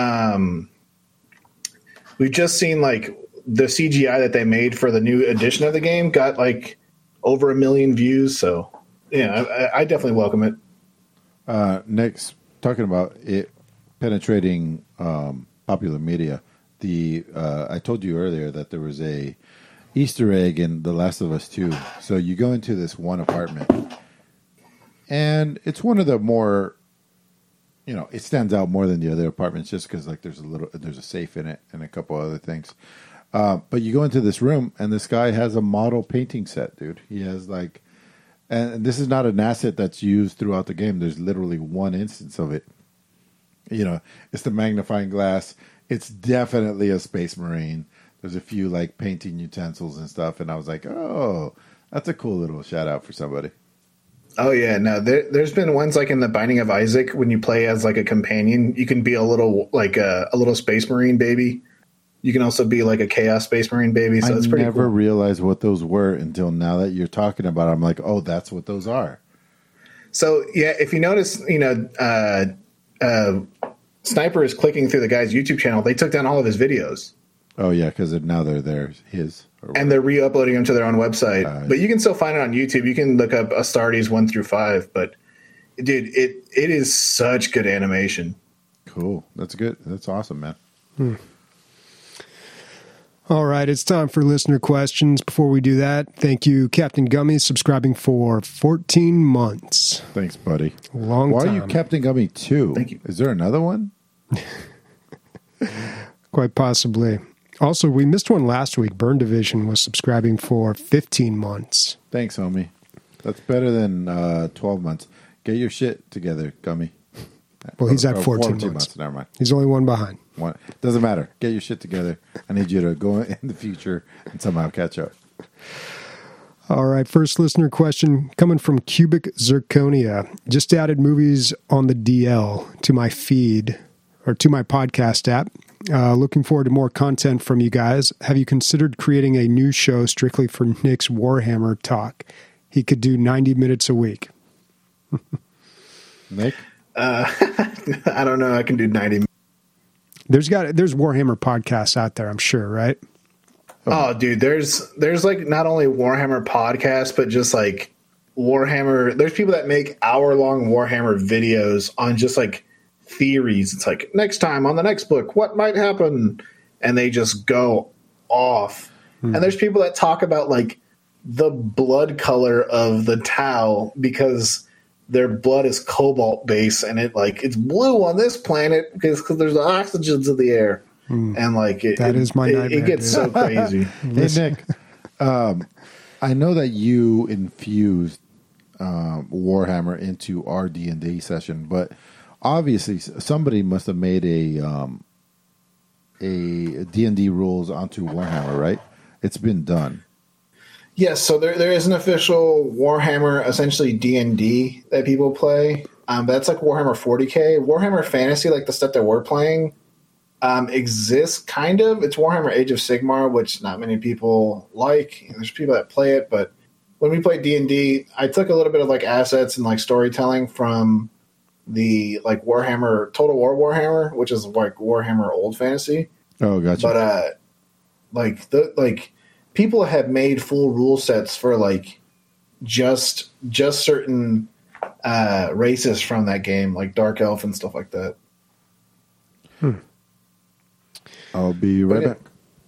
just seen like the CGI that they made for the new edition of the game got like over 1 million views. So yeah, I definitely welcome it. Next, talking about it penetrating popular media. I told you earlier that there was a Easter egg in The Last of Us 2. So you go into this one apartment, and it's one of the more, it stands out more than the other apartments just because like there's a safe in it and a couple other things. But you go into this room, and this guy has a model painting set, dude. He has like, and this is not an asset that's used throughout the game. There's literally one instance of it. It's the magnifying glass. It's definitely a Space Marine. There's a few like painting utensils and stuff, and I was like, oh, that's a cool little shout out for somebody. Oh yeah, no, there's been ones like in the Binding of Isaac when you play as like a companion, you can be a little Space Marine baby. You can also be like a Chaos Space Marine baby. So it's pretty cool. I never realized what those were until now that you're talking about it. I'm like, oh, that's what those are. So yeah, if you notice, Sniper is clicking through the guy's YouTube channel. They took down all of his videos. Oh yeah, because now they're his. And they're re-uploading them to their own website. But you can still find it on YouTube. You can look up Astartes 1-5. But dude, it is such good animation. Cool. That's good. That's awesome, man. All right, it's time for listener questions. Before we do that, thank you, Captain Gummy, subscribing for 14 months. Thanks, buddy. Long time. Why are you Captain Gummy 2? Thank you. Is there another one? Quite possibly. Also, we missed one last week. Burn Division was subscribing for 15 months. Thanks, homie. That's better than 12 months. Get your shit together, Gummy. Well, he's at 14 months. Never mind. He's only one behind. Doesn't matter. Get your shit together. I need you to go in the future and somehow catch up. All right, first listener question coming from Cubic Zirconia. Just added movies on the DL to my feed, or to my podcast app. Looking forward to more content from you guys. Have you considered creating a new show strictly for Nick's Warhammer talk? He could do 90 minutes a week. Nick? I don't know. I can do 90 minutes. There's Warhammer podcasts out there, I'm sure, right? Oh, dude, there's like not only Warhammer podcasts, but just like Warhammer. There's people that make hour-long Warhammer videos on just like theories. It's like, next time on the next book, what might happen? And they just go off. Mm-hmm. And there's people that talk about like the blood color of the Tau because their blood is cobalt based and it's blue on this planet because there's the oxygens of the air. And like is my nightmare. It gets so crazy. Hey Nick, I know that you infused Warhammer into our D&D session, but obviously somebody must have made a D&D rules onto Warhammer, right? It's been done. Yes, so there is an official Warhammer, essentially D&D that people play. That's like Warhammer 40K. Warhammer Fantasy, like the stuff that we're playing, exists kind of. It's Warhammer Age of Sigmar, which not many people like. There's people that play it, but when we play D&D, I took a little bit of like assets and like storytelling from the like Warhammer Total War Warhammer, which is like Warhammer Old Fantasy. Oh, gotcha. But people have made full rule sets for like just certain races from that game, like Dark Elf and stuff like that. I'll be right back.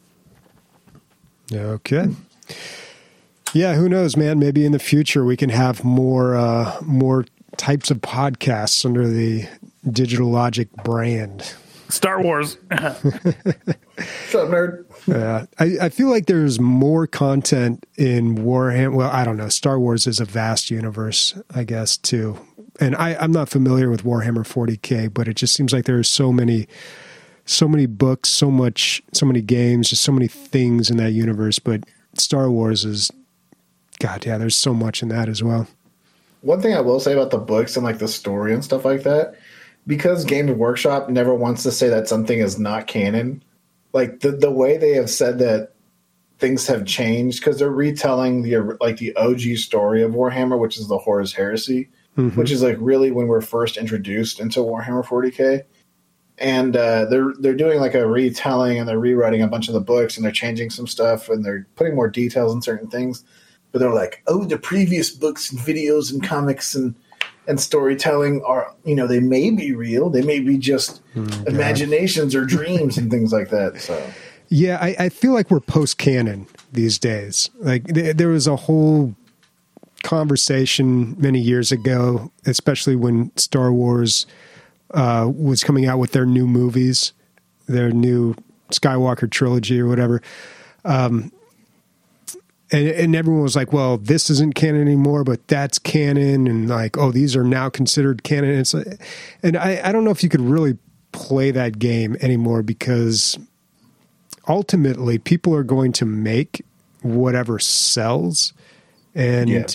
Okay. Yeah, who knows, man? Maybe in the future we can have more types of podcasts under the Digital Logic brand. Star Wars. Shut up, nerd. Yeah, I feel like there's more content in Warhammer. Well, I don't know. Star Wars is a vast universe, I guess, too. And I'm not familiar with Warhammer 40K, but it just seems like there's so many books, so many games, just so many things in that universe. But Star Wars is, God, yeah, there's so much in that as well. One thing I will say about the books and like the story and stuff like that, because Games Workshop never wants to say that something is not canon, like the way they have said that things have changed because they're retelling the OG story of Warhammer, which is the Horus Heresy, which is like really when we're first introduced into Warhammer 40K. And they're doing like a retelling, and they're rewriting a bunch of the books, and they're changing some stuff, and they're putting more details in certain things. But they're like, oh, the previous books and videos and comics and storytelling are, they may be real. They may be just imaginations or dreams and things like that. So yeah, I feel like we're post-canon these days. Like there was a whole conversation many years ago, especially when Star Wars was coming out with their new movies, their new Skywalker trilogy or whatever. And everyone was like, well, this isn't canon anymore, but that's canon. And like, oh, these are now considered canon. And I don't know if you could really play that game anymore, because ultimately people are going to make whatever sells. And,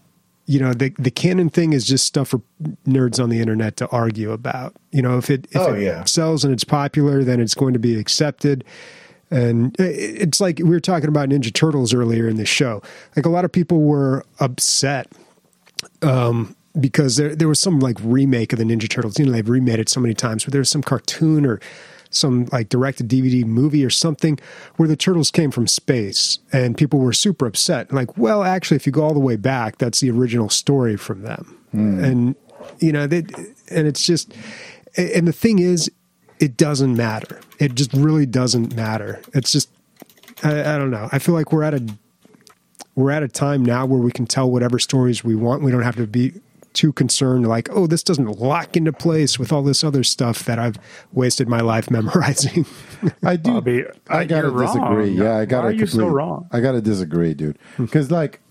the canon thing is just stuff for nerds on the internet to argue about. If it sells and it's popular, then it's going to be accepted. And it's like we were talking about Ninja Turtles earlier in the show. Like a lot of people were upset because there was some like remake of the Ninja Turtles. They've remade it so many times, but there was some cartoon or some like direct-to-DVD movie or something where the turtles came from space, and people were super upset. Like, well, actually, if you go all the way back, that's the original story from them. And and it's just, and the thing is, it doesn't matter. It just really doesn't matter. It's just, I don't know. I feel like we're at a time now where we can tell whatever stories we want. We don't have to be too concerned like, oh, this doesn't lock into place with all this other stuff that I've wasted my life memerizing. I do. Bobby, I gotta disagree. Yeah, I gotta. Why are you so wrong? I gotta disagree, dude. Because like,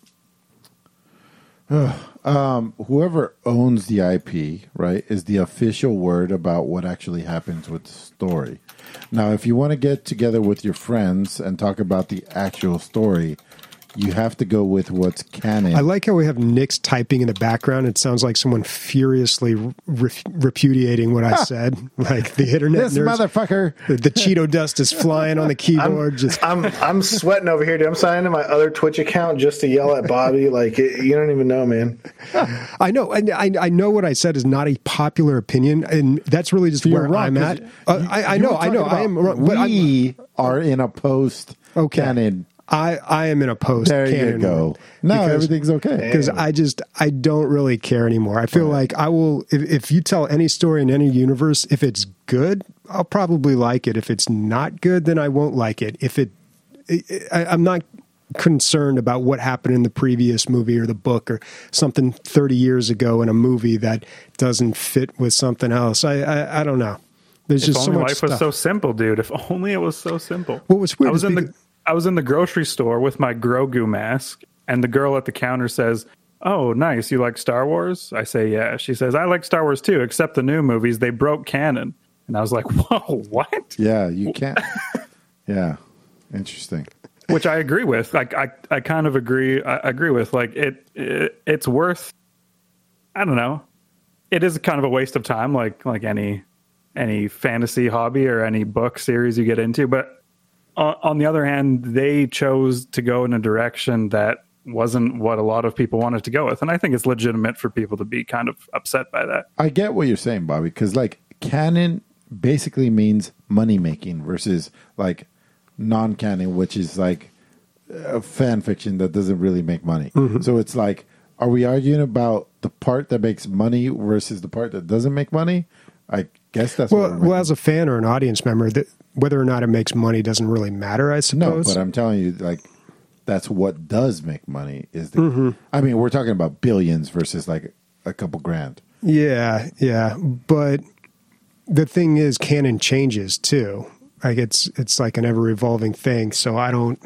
whoever owns the IP, right, is the official word about what actually happens with the story. Now, if you want to get together with your friends and talk about the actual story, you have to go with what's canon. I like how we have Nick's typing in the background. It sounds like someone furiously repudiating what I said. Like the internet this nerds, motherfucker. The Cheeto dust is flying on the keyboard. I'm sweating over here, dude. I'm signing in my other Twitch account just to yell at Bobby. Like, you don't even know, man. I know. I know what I said is not a popular opinion, and that's really just where I'm at. I know. I am wrong. We are in a post-canon. I am in a post. There you go. No, everything's okay. Because I don't really care anymore. I feel like I will, if you tell any story in any universe, if it's good, I'll probably like it. If it's not good, then I won't like it. I'm not concerned about what happened in the previous movie or the book or something 30 years ago in a movie that doesn't fit with something else. I don't know. There's just so much life stuff. was so simple, dude. If only it was so simple. What was weird I was in the grocery store with my Grogu mask, and the girl at the counter says, "Oh, nice. You like Star Wars?" I say, "Yeah." She says, "I like Star Wars too, except the new movies. They broke canon." And I was like, "Whoa, what?" Yeah, you can't. Yeah, interesting. Which I agree with. Like, I kind of agree. I agree with. Like, it's worth. I don't know. It is kind of a waste of time, like any fantasy hobby or any book series you get into, but. On the other hand, they chose to go in a direction that wasn't what a lot of people wanted to go with. And I think it's legitimate for people to be kind of upset by that. I get what you're saying, Bobby, because like canon basically means money making versus like non-canon, which is like a fan fiction that doesn't really make money. Mm-hmm. So it's like, are we arguing about the part that makes money versus the part that doesn't make money? I guess that's well, as a fan or an audience member, whether or not it makes money doesn't really matter, I suppose. No, but I'm telling you, like, that's what does make money. I mean, we're talking about billions versus like a couple grand. Yeah. But the thing is, canon changes too. Like it's like an ever evolving thing. So I don't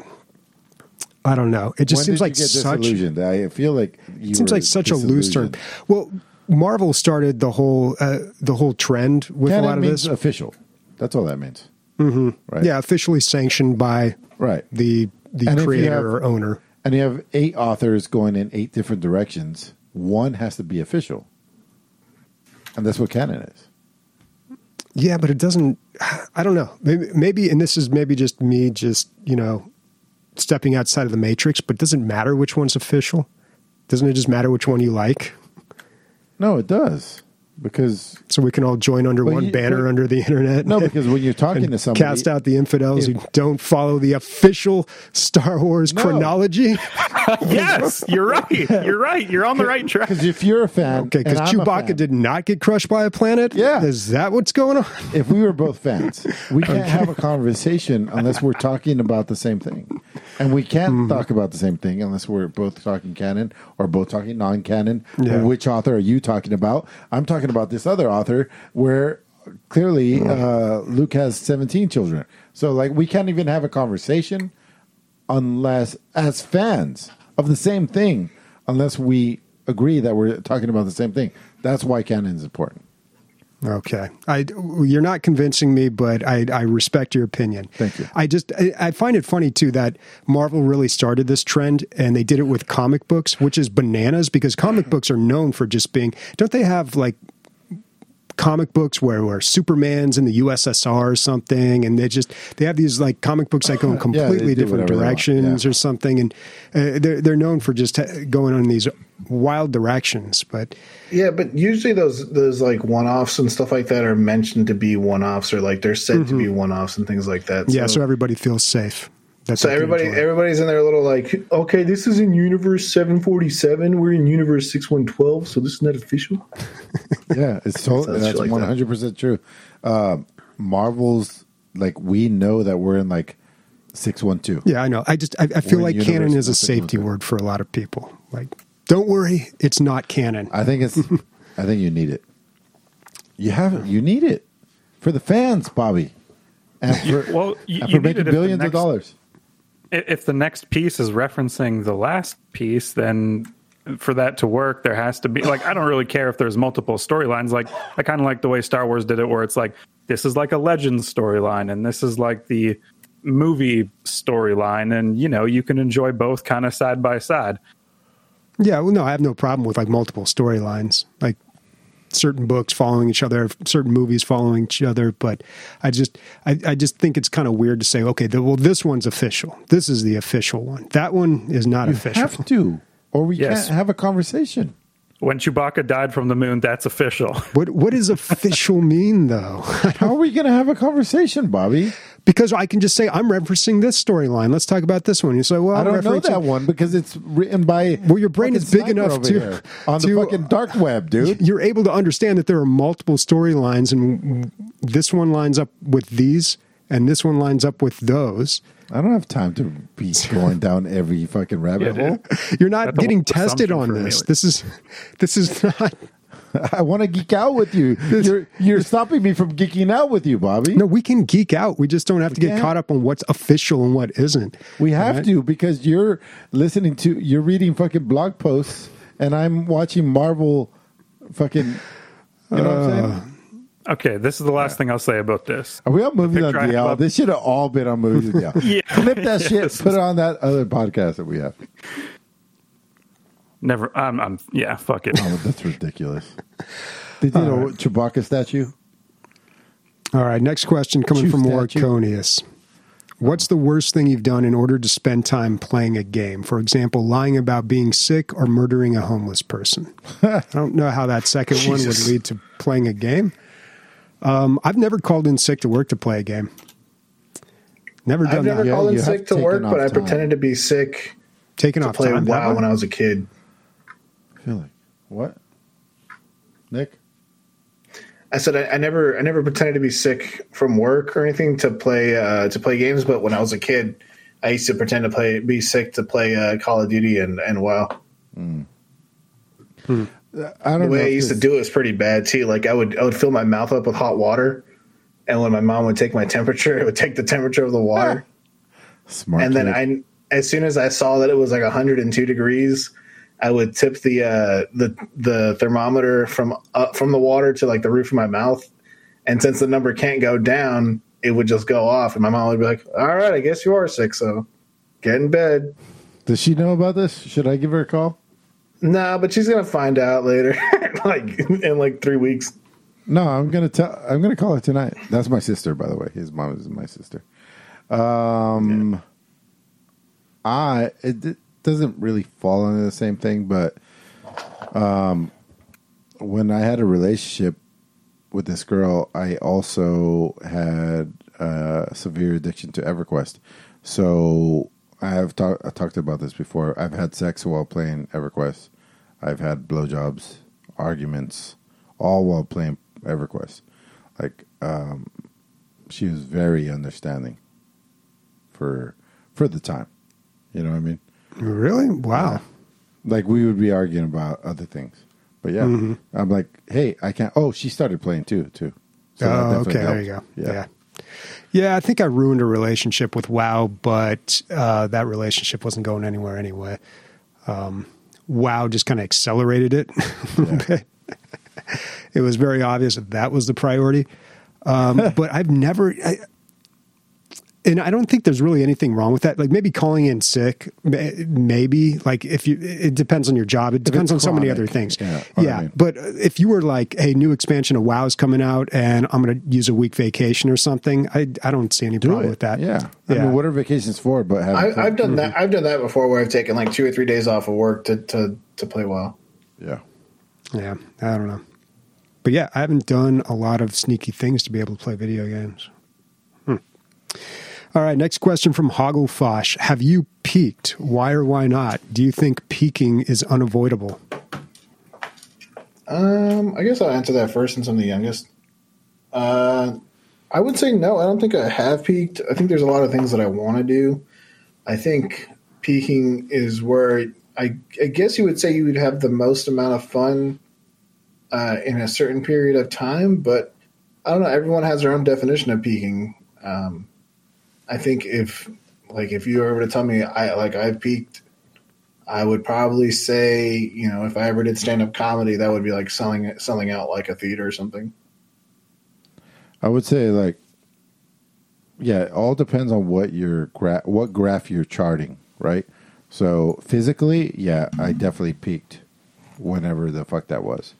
know. It just seems like disillusioned. I feel like it seems like such a loose term. Well, Marvel started the whole trend with canon a lot of means this. Official. That's all that means. Mm-hmm. Right. Yeah, officially sanctioned by the creator or owner. And you have 8 authors going in 8 different directions. One has to be official. And that's what canon is. Yeah, but it doesn't, I don't know. Maybe, and this is maybe just me stepping outside of the matrix, but does it matter which one's official? Doesn't it just matter which one you like? No, it does. Because so we can all join under one banner under the internet. No, because when you're talking to somebody, cast out the infidels who don't follow the official Star Wars chronology. Yes, you're right. You're right. You're on the right track. Because if you're a fan, okay, because Chewbacca did not get crushed by a planet. Yeah, is that what's going on? If we were both fans, we can't have a conversation unless we're talking about the same thing, and we can't talk about the same thing unless we're both talking canon or both talking non-canon. Yeah. Which author are you talking about? I'm talking about this other author where clearly Luke has 17 children. So like we can't even have a conversation unless as fans of the same thing, unless we agree that we're talking about the same thing. That's why canon is important. Okay. You're not convincing me, but I respect your opinion. Thank you. I find it funny, too, that Marvel really started this trend, and they did it with comic books, which is bananas, because comic books are known for just being... Don't they have, like, comic books where Superman's in the USSR or something, and they have these like comic books that go in completely different directions or something, and they're known for just going in these wild directions. But usually those like one-offs and stuff like that are mentioned to be one-offs, or like they're said to be one-offs and things like that. So everybody feels safe. So everybody's in their little like, okay, this is in universe 747. We're in universe 6112, so this is not official. Yeah, it's totally that's 100% true. Marvel's like we know that we're in like 612. Yeah, I know. I feel like canon is a safety word for a lot of people. Like, don't worry, it's not canon. I think you need it. You need it for the fans, Bobby. And for making billions of dollars. If the next piece is referencing the last piece, then for that to work, there has to be like, I don't really care if there's multiple storylines. Like I kind of like the way Star Wars did it, where it's like, this is like a Legends storyline and this is like the movie storyline. And, you can enjoy both kind of side by side. Yeah. Well, no, I have no problem with like multiple storylines, like certain books following each other, certain movies following each other, but I just think it's kind of weird to say, okay, this one's official. This is the official one. That one is not official. You have to, or we can't have a conversation. When Chewbacca died from the moon, that's official. What does official mean, though? How are we going to have a conversation, Bobby? Because I can just say, I'm referencing this storyline. Let's talk about this one. You say, well, I don't know that one because it's written by... Well, your brain is big enough to... On the fucking dark web, dude. You're able to understand that there are multiple storylines, and this one lines up with these, and this one lines up with those. I don't have time to be going down every fucking rabbit hole. You're not getting tested on this. This is not... I want to geek out with you. You're stopping me from geeking out with you, Bobby. No, we can geek out. We just don't have to get caught up on what's official and what isn't. We have to, because you're reading fucking blog posts and I'm watching Marvel fucking, you know what I'm saying? Okay, this is the last thing I'll say about this. Are we on Movies on DL? This should have all been on Movies on DL. Clip that shit, put it on that other podcast that we have. Never. Fuck it. Oh, that's ridiculous. They did a Chewbacca statue. All right. Next question coming from Warconius. What's the worst thing you've done in order to spend time playing a game? For example, lying about being sick or murdering a homeless person. I don't know how that second one would lead to playing a game. I've never called in sick to work to play a game. Never done that. I've never called in sick to work, but I pretended to be sick. Taking off play WoW when I was a kid. I feel like what? Nick? I said I never pretended to be sick from work or anything to play games, but when I was a kid, I used to pretend to be sick to play Call of Duty and WoW. I don't know. The way I used to do it was pretty bad too. Like I would fill my mouth up with hot water, and when my mom would take my temperature, it would take the temperature of the water. Smart. And then as soon as I saw that it was like 102 degrees, I would tip the thermometer from the water to like the roof of my mouth, and since the number can't go down, it would just go off, and my mom would be like, "All right, I guess you are sick, so get in bed." Does she know about this? Should I give her a call? Nah, but she's gonna find out later, like in like 3 weeks. No, I'm gonna call her tonight. That's my sister, by the way. His mom is my sister. it doesn't really fall under the same thing, but when I had a relationship with this girl, I also had a severe addiction to EverQuest. So I talked about this before. I've had sex while playing EverQuest. I've had blowjobs, arguments, all while playing EverQuest. Like, she was very understanding for the time. You know what I mean? Really? Wow. Yeah. Like, we would be arguing about other things. But yeah, I'm like, hey, I can't. Oh, she started playing too. So okay, there you go. Yeah, I think I ruined a relationship with WoW, but that relationship wasn't going anywhere anyway. WoW just kind of accelerated it a little bit. It was very obvious that was the priority. But I've never... And I don't think there's really anything wrong with that. Like, maybe calling in sick, maybe. Like, it depends on your job. It depends on so many other things. Yeah. I mean. But if you were like, hey, new expansion of WoW's coming out and I'm going to use a week vacation or something, I don't see any problem with that. Yeah. I mean, what are vacations for? But I've done that. I've done that before, where I've taken like 2 or 3 days off of work to play WoW. Yeah. Yeah. I don't know. But yeah, I haven't done a lot of sneaky things to be able to play video games. All right, next question from Hogglefosh. Have you peaked? Why or why not? Do you think peaking is unavoidable? I guess I'll answer that first since I'm the youngest. I would say no. I don't think I have peaked. I think there's a lot of things that I want to do. I think peaking is where I guess you would say you would have the most amount of fun in a certain period of time, but I don't know. Everyone has their own definition of peaking. I think if you were to tell me I've peaked, I would probably say, if I ever did stand-up comedy, that would be like selling out like a theater or something. I would say it all depends on what what graph you're charting, right? So physically, yeah, I definitely peaked whenever the fuck that was.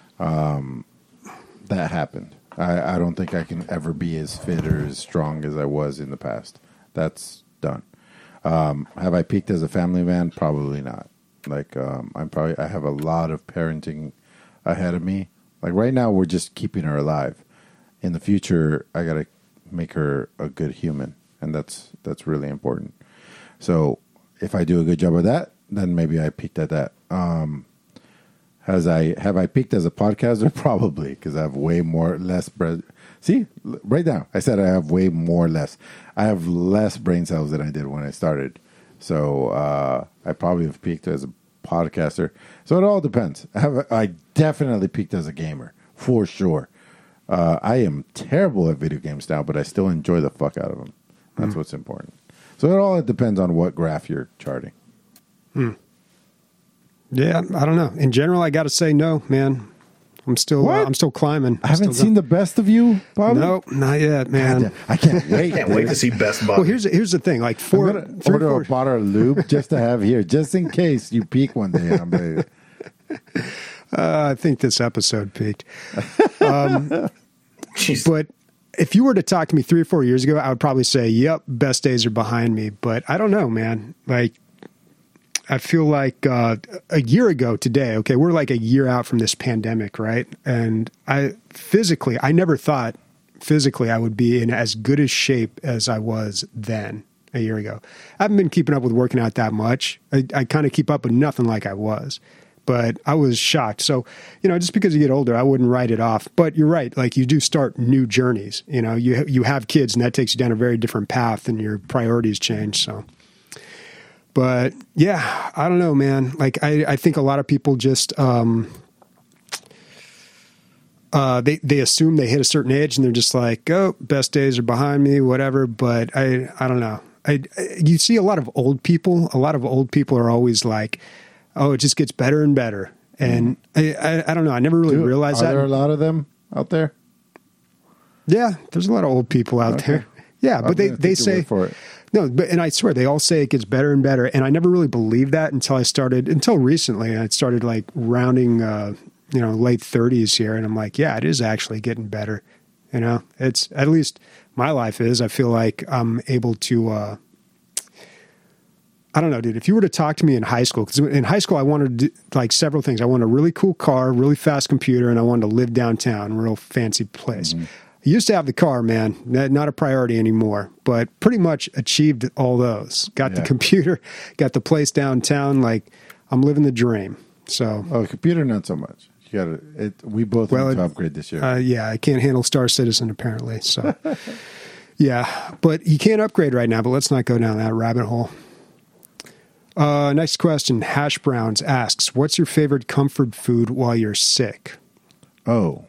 That happened. I don't think I can ever be as fit or as strong as I was in the past. That's done. Have I peaked as a family man? Probably not. Like, I have a lot of parenting ahead of me. Like right now, we're just keeping her alive. In the future, I got to make her a good human, and that's really important. So if I do a good job of that, then maybe I peaked at that. Have I peaked as a podcaster? Probably, because I have less. See, right now, I said I have way more less. I have less brain cells than I did when I started. So I probably have peaked as a podcaster. So it all depends. I definitely peaked as a gamer, for sure. I am terrible at video games now, but I still enjoy the fuck out of them. That's what's important. So it all depends on what graph you're charting. Yeah, I don't know. In general, I got to say no, man. I'm still climbing. I haven't seen the best of you, Bobby? No, not yet, man. I can't wait. Can't wait to see best Bobby. Well, here's the thing. Like I'm gonna order a bottle of lube just to have here, just in case you peak one day. And I'm ready. I think this episode peaked. But if you were to talk to me 3 or 4 years ago, I would probably say, yep, best days are behind me. But I don't know, man. Like, I feel like a year ago today, okay, we're like a year out from this pandemic, right? And I never thought physically I would be in as good a shape as I was then a year ago. I haven't been keeping up with working out that much. I kind of keep up with nothing like I was. But I was shocked. So, just because you get older, I wouldn't write it off. But you're right. Like, you do start new journeys. You have kids, and that takes you down a very different path, and your priorities change. So, but yeah, I don't know, man. Like, I think a lot of people just they assume they hit a certain age, and they're just like, oh, best days are behind me, whatever. But I don't know. You see a lot of old people. A lot of old people are always like, oh, it just gets better and better. And I don't know. I never really realized that. Are there a lot of them out there? Yeah, there's a lot of old people out there. Yeah, but they say, and I swear they all say it gets better and better. And I never really believed that until recently. I started like rounding, late 30s here. And I'm like, yeah, it is actually getting better. It's, at least my life is. I feel like I'm able to, I don't know, dude. If you were to talk to me in high school, because in high school I wanted to do, like, several things. I wanted a really cool car, really fast computer, and I wanted to live downtown, a real fancy place. I used to have the car, man. Not a priority anymore, but pretty much achieved all those. Got the computer, got the place downtown. Like, I'm living the dream. So, computer, not so much. You got it. We both need to upgrade this year. Yeah, I can't handle Star Citizen apparently. So, yeah, but you can't upgrade right now. But let's not go down that rabbit hole. Next question. Hash Browns asks, "What's your favorite comfort food while you're sick?" I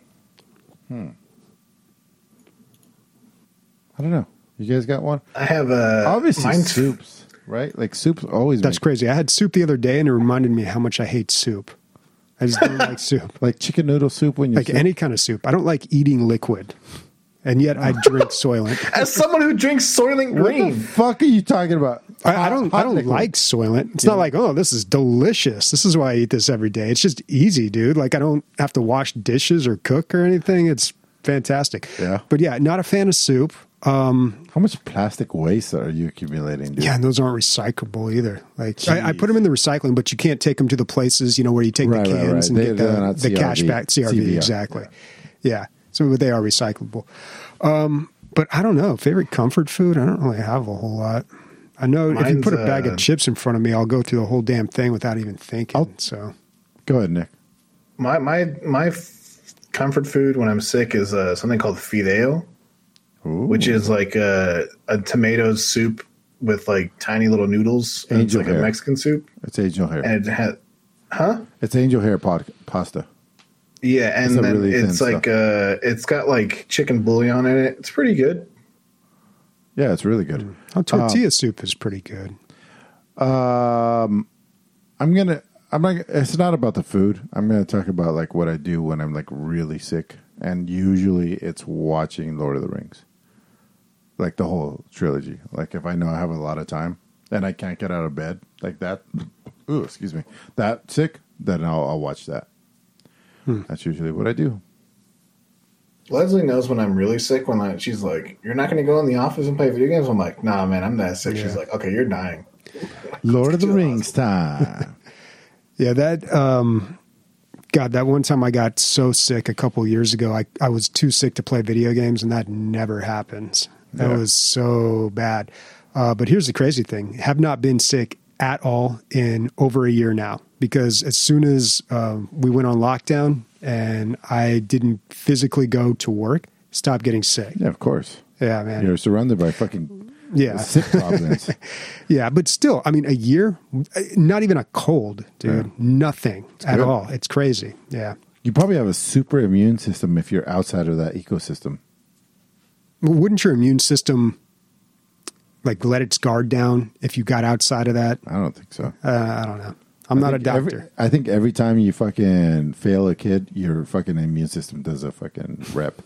don't know. You guys got one? I have obviously soups, right? Like soups always. That's crazy. I had soup the other day, and it reminded me how much I hate soup. I just don't like soup. Like chicken noodle soup when you're like any kind of soup. I don't like eating liquid, and yet I drink Soylent. As someone who drinks Soylent Green, what the fuck are you talking about? I don't like Soylent. It's not like, oh, this is delicious. This is why I eat this every day. It's just easy, dude. Like, I don't have to wash dishes or cook or anything. It's fantastic. Yeah. But yeah, not a fan of soup. How much plastic waste are you accumulating, dude? Yeah, and those aren't recyclable either. Like, I put them in the recycling, but you can't take them to the places, where you take the cans and get the cash back. CRV, exactly. Yeah. So they are recyclable. But I don't know. Favorite comfort food? I don't really have a whole lot. I know if you put a bag of chips in front of me, I'll go through the whole damn thing without even thinking. So, go ahead, Nick. My comfort food when I'm sick is something called fideo, which is like a tomato soup with like tiny little noodles. It's like a Mexican soup. It's angel hair, and it had, It's angel hair pasta. Yeah, and then really it's like it's got like chicken bouillon in it. It's pretty good. Yeah, it's really good. Tortilla soup is pretty good. It's not about the food. I'm gonna talk about like what I do when I'm like really sick, and usually it's watching Lord of the Rings, like the whole trilogy. Like if I know I have a lot of time and I can't get out of bed like that, that sick, then I'll watch that. That's usually what I do. Leslie knows when I'm really sick. She's like, "You're not going to go in the office and play video games?" I'm like, "Nah, man, I'm that sick." Yeah. She's like, "Okay, you're dying." Lord of the Rings time. Yeah, that God, that one time I got so sick a couple years ago, I was too sick to play video games, and that never happens. That was so bad. But here's the crazy thing: have not been sick at all in over a year now, because as soon as we went on lockdown and I didn't physically go to work, stopped getting sick. Yeah, of course. Yeah, man. You're surrounded by fucking sick problems. Yeah, but still, I mean, a year, not even a cold, dude. Yeah. Nothing at all. It's crazy. Yeah. You probably have a super immune system if you're outside of that ecosystem. Wouldn't your immune system like let its guard down if you got outside of that? I don't think so. I don't know. I'm not a doctor. I think every time you fucking fail a kid, your fucking immune system does a fucking rep.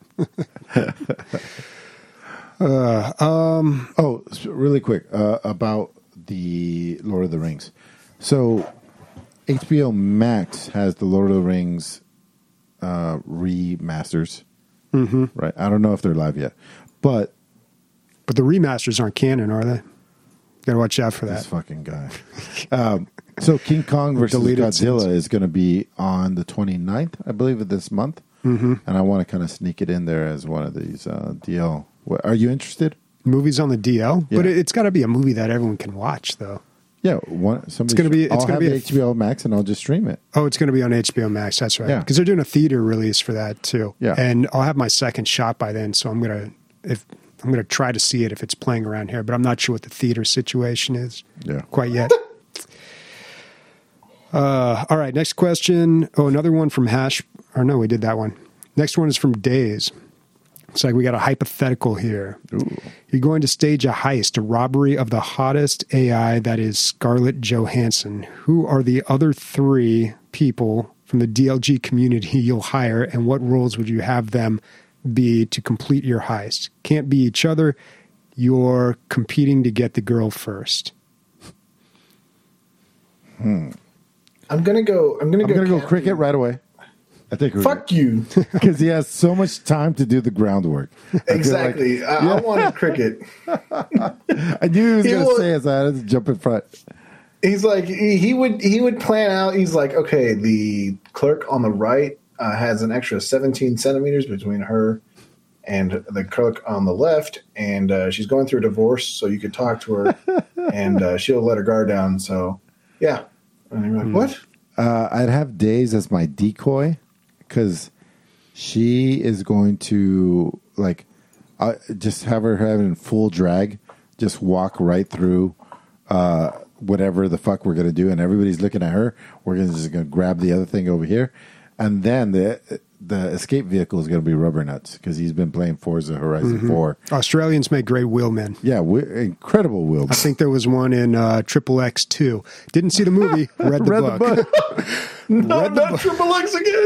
Really quick about the Lord of the Rings. So HBO Max has the Lord of the Rings remasters. Mm-hmm. Right. I don't know if they're live yet, but the remasters aren't canon, are they? Got to watch out for that. This fucking guy. So King Kong versus Godzilla is going to be on the 29th, I believe, of this month. Mm-hmm. And I want to kind of sneak it in there as one of these DL. Are you interested? Movies on the DL? Yeah. But it's got to be a movie that everyone can watch, though. Yeah, it's going to be. I'll have HBO Max, and I'll just stream it. Oh, it's going to be on HBO Max. That's right. Because they're doing a theater release for that too. Yeah, and I'll have my second shot by then. So I'm gonna try to see it if it's playing around here. But I'm not sure what the theater situation is. Quite yet. All right, next question. Oh, another one from Hash. Or no, we did that one. Next one is from Days. It's like we got a hypothetical here. Ooh. You're going to stage a heist, a robbery of the hottest AI, that is Scarlett Johansson. Who are the other 3 people from the DLG community you'll hire, and what roles would you have them be to complete your heist? Can't be each other. You're competing to get the girl first. I'm gonna go Cricket right away. I think fuck you, because he has so much time to do the groundwork. Exactly. I wanted cricket. I knew he was going to say it, so I had to jump in front. He's like he would plan out. He's like, okay, the clerk on the right has an extra 17 centimeters between her and the clerk on the left, and she's going through a divorce, so you could talk to her, and she'll let her guard down. So, yeah. And you're like, what? I'd have Days as my decoy, because she is going to, like, just have her having full drag, just walk right through whatever the fuck we're going to do, and everybody's looking at her. We're just going to grab the other thing over here. And then the escape vehicle is going to be Rubber Nuts, because he's been playing Forza Horizon 4. Australians make great wheelmen. Yeah, incredible wheelmen. I think there was one in Triple X 2. Didn't see the movie, read the book. No, not Triple X again.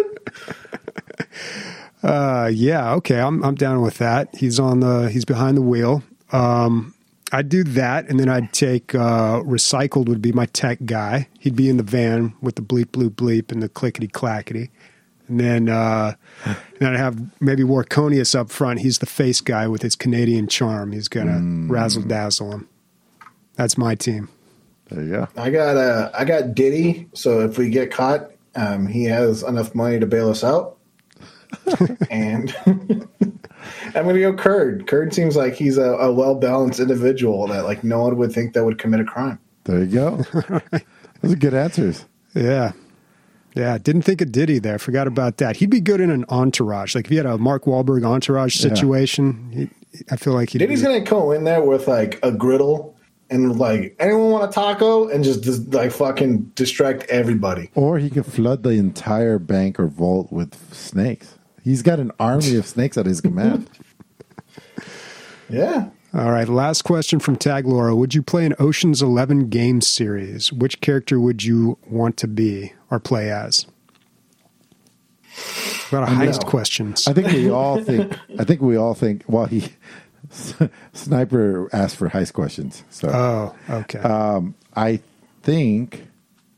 Yeah, okay, I'm down with that. He's behind the wheel. I'd do that, and then I'd take Recycled would be my tech guy. He'd be in the van with the bleep, bloop, bleep, and the clickety clackety. And then I'd have maybe Warconius up front. He's the face guy with his Canadian charm. He's gonna razzle dazzle him. That's my team. There you go. I got Diddy. So if we get caught, he has enough money to bail us out. And I'm going to go Kurd. Kurd seems like he's a well-balanced individual that like no one would think that would commit a crime. There you go. Those are good answers. Yeah. Yeah, didn't think of Diddy there. Forgot about that. He'd be good in an entourage. Like if you had a Mark Wahlberg entourage situation, I feel like Diddy's going to go in there with like a griddle and like, anyone want a taco? And just like fucking distract everybody. Or he could flood the entire bank or vault with snakes. He's got an army of snakes at his command. Yeah. All right, last question from Tag Laura. Would you play an Ocean's 11 game series? Which character would you want to be or play as? A lot of heist questions. I think we all think. Well, Sniper asked for heist questions. So. Oh, okay. I think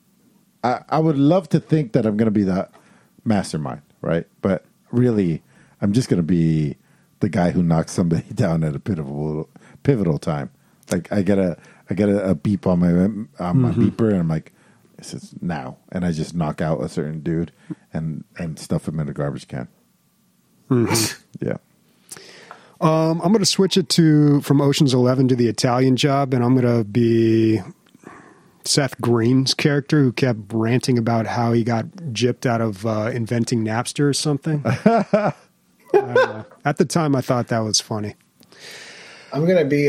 I would love to think that I'm going to be the mastermind, right? But really, I'm just going to be the guy who knocks somebody down at a pivotal time. Like I get a beep on my beeper, and I'm like, this is now, and I just knock out a certain dude and stuff him in a garbage can. Yeah. I'm going to switch it from Ocean's 11 to the Italian Job, and I'm going to be Seth Green's character who kept ranting about how he got gypped out of inventing Napster or something. I don't know. At the time, I thought that was funny. I'm going to be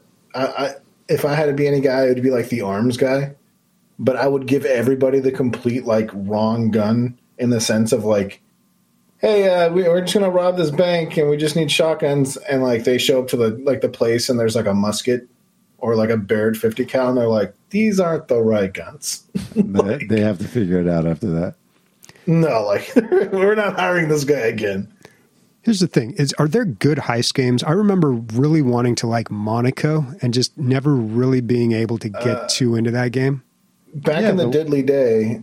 if I had to be any guy, it would be like the arms guy. But I would give everybody the complete like wrong gun in the sense of like, hey, we're just going to rob this bank and we just need shotguns. And like they show up to the place and there's like a musket or like a Barrett 50 cal and they're like, these aren't the right guns. Like, they have to figure it out after that. No, like we're not hiring this guy again. Here's the thing: are there good heist games? I remember really wanting to like Monaco and just never really being able to get too into that game. Back in the diddly day,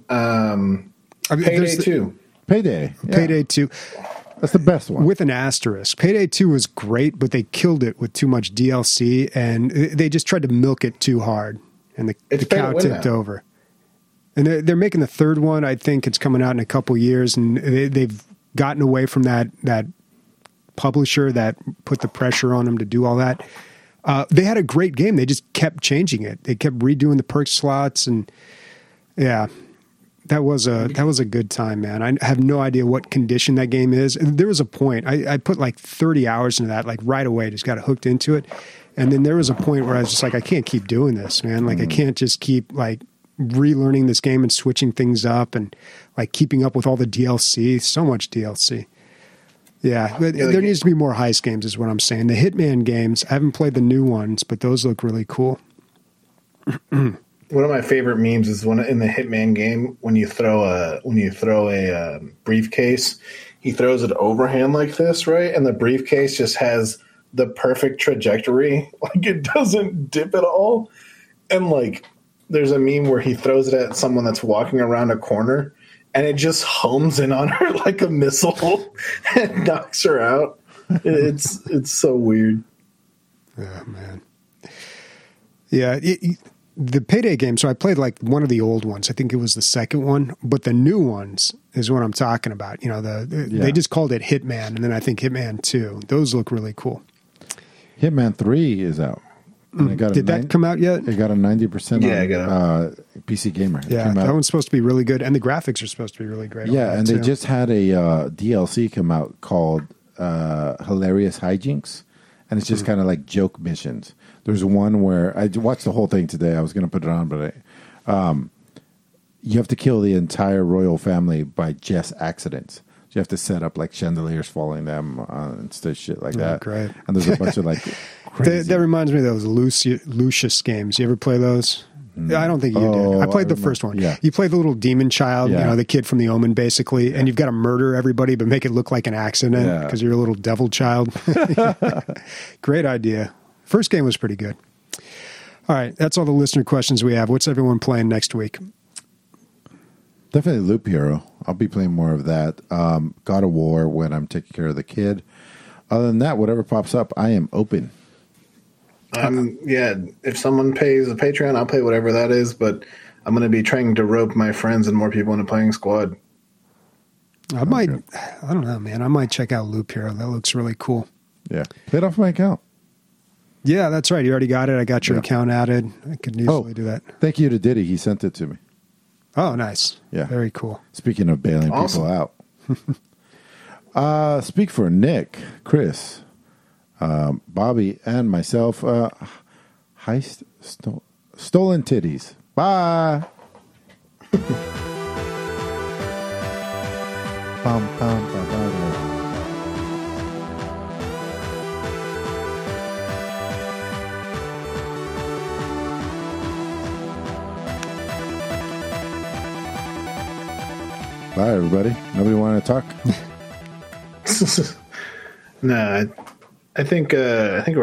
Payday 2. Payday. Yeah. Payday 2. That's the best one. With an asterisk. Payday 2 was great, but they killed it with too much DLC, and they just tried to milk it too hard, and the cow tipped over. And they're making the third one. I think it's coming out in a couple years, and they've gotten away from that publisher that put the pressure on them to do all that. They had a great game. They just kept changing it. They kept redoing the perk slots, and yeah, that was a good time, man. I have no idea what condition that game is. And there was a point I put like 30 hours into that, like right away, just got hooked into it. And then there was a point where I was just like, I can't keep doing this, man. Like I can't just keep like relearning this game and switching things up and like keeping up with all the DLC. So much DLC. Yeah, there needs to be more heist games is what I'm saying. The Hitman games, I haven't played the new ones, but those look really cool. One of my favorite memes is one in the Hitman game when you throw a briefcase, he throws it overhand like this, right? And the briefcase just has the perfect trajectory, like it doesn't dip at all. And like there's a meme where he throws it at someone that's walking around a corner and it just homes in on her like a missile and knocks her out. It's so weird. Oh, man. Yeah, the Payday game, so I played like one of the old ones. I think it was the second one, but the new ones is what I'm talking about. You know, they just called it Hitman, and then I think Hitman 2. Those look really cool. Hitman 3 is out. Did that come out yet? It got a 90% on PC Gamer. Yeah, that one's supposed to be really good, and the graphics are supposed to be really great. Yeah, and they just had a DLC come out called Hilarious Hijinks, and it's just kind of like joke missions. There's one where I watched the whole thing today. I was going to put it on, but you have to kill the entire royal family by just accidents. You have to set up like chandeliers falling them and shit like that. Great. And there's a bunch of like crazy. That reminds me of those Lucius games. You ever play those? I don't think you did. I played the first one. Yeah. You play the little demon child, you know, the kid from The Omen, basically, and you've got to murder everybody but make it look like an accident because you're a little devil child. Great idea. First game was pretty good. All right, that's all the listener questions we have. What's everyone playing next week? Definitely Loop Hero. I'll be playing more of that. God of War when I'm taking care of the kid. Other than that, whatever pops up, I am open. If someone pays a Patreon, I'll play whatever that is, but I'm going to be trying to rope my friends and more people into playing Squad. I don't know, man. I might check out Loop Hero. That looks really cool. Yeah. Play it off my account. Yeah, that's right. You already got it. I got your account added. I could easily do that. Thank you to Diddy. He sent it to me. Oh, nice. Yeah. Very cool. Speaking of bailing people out. Speak for Nick, Chris, Bobby, and myself. Stolen titties. Bye. Bum, bum, bum, bum, bum. Bye, everybody. Nobody want to talk? No, I think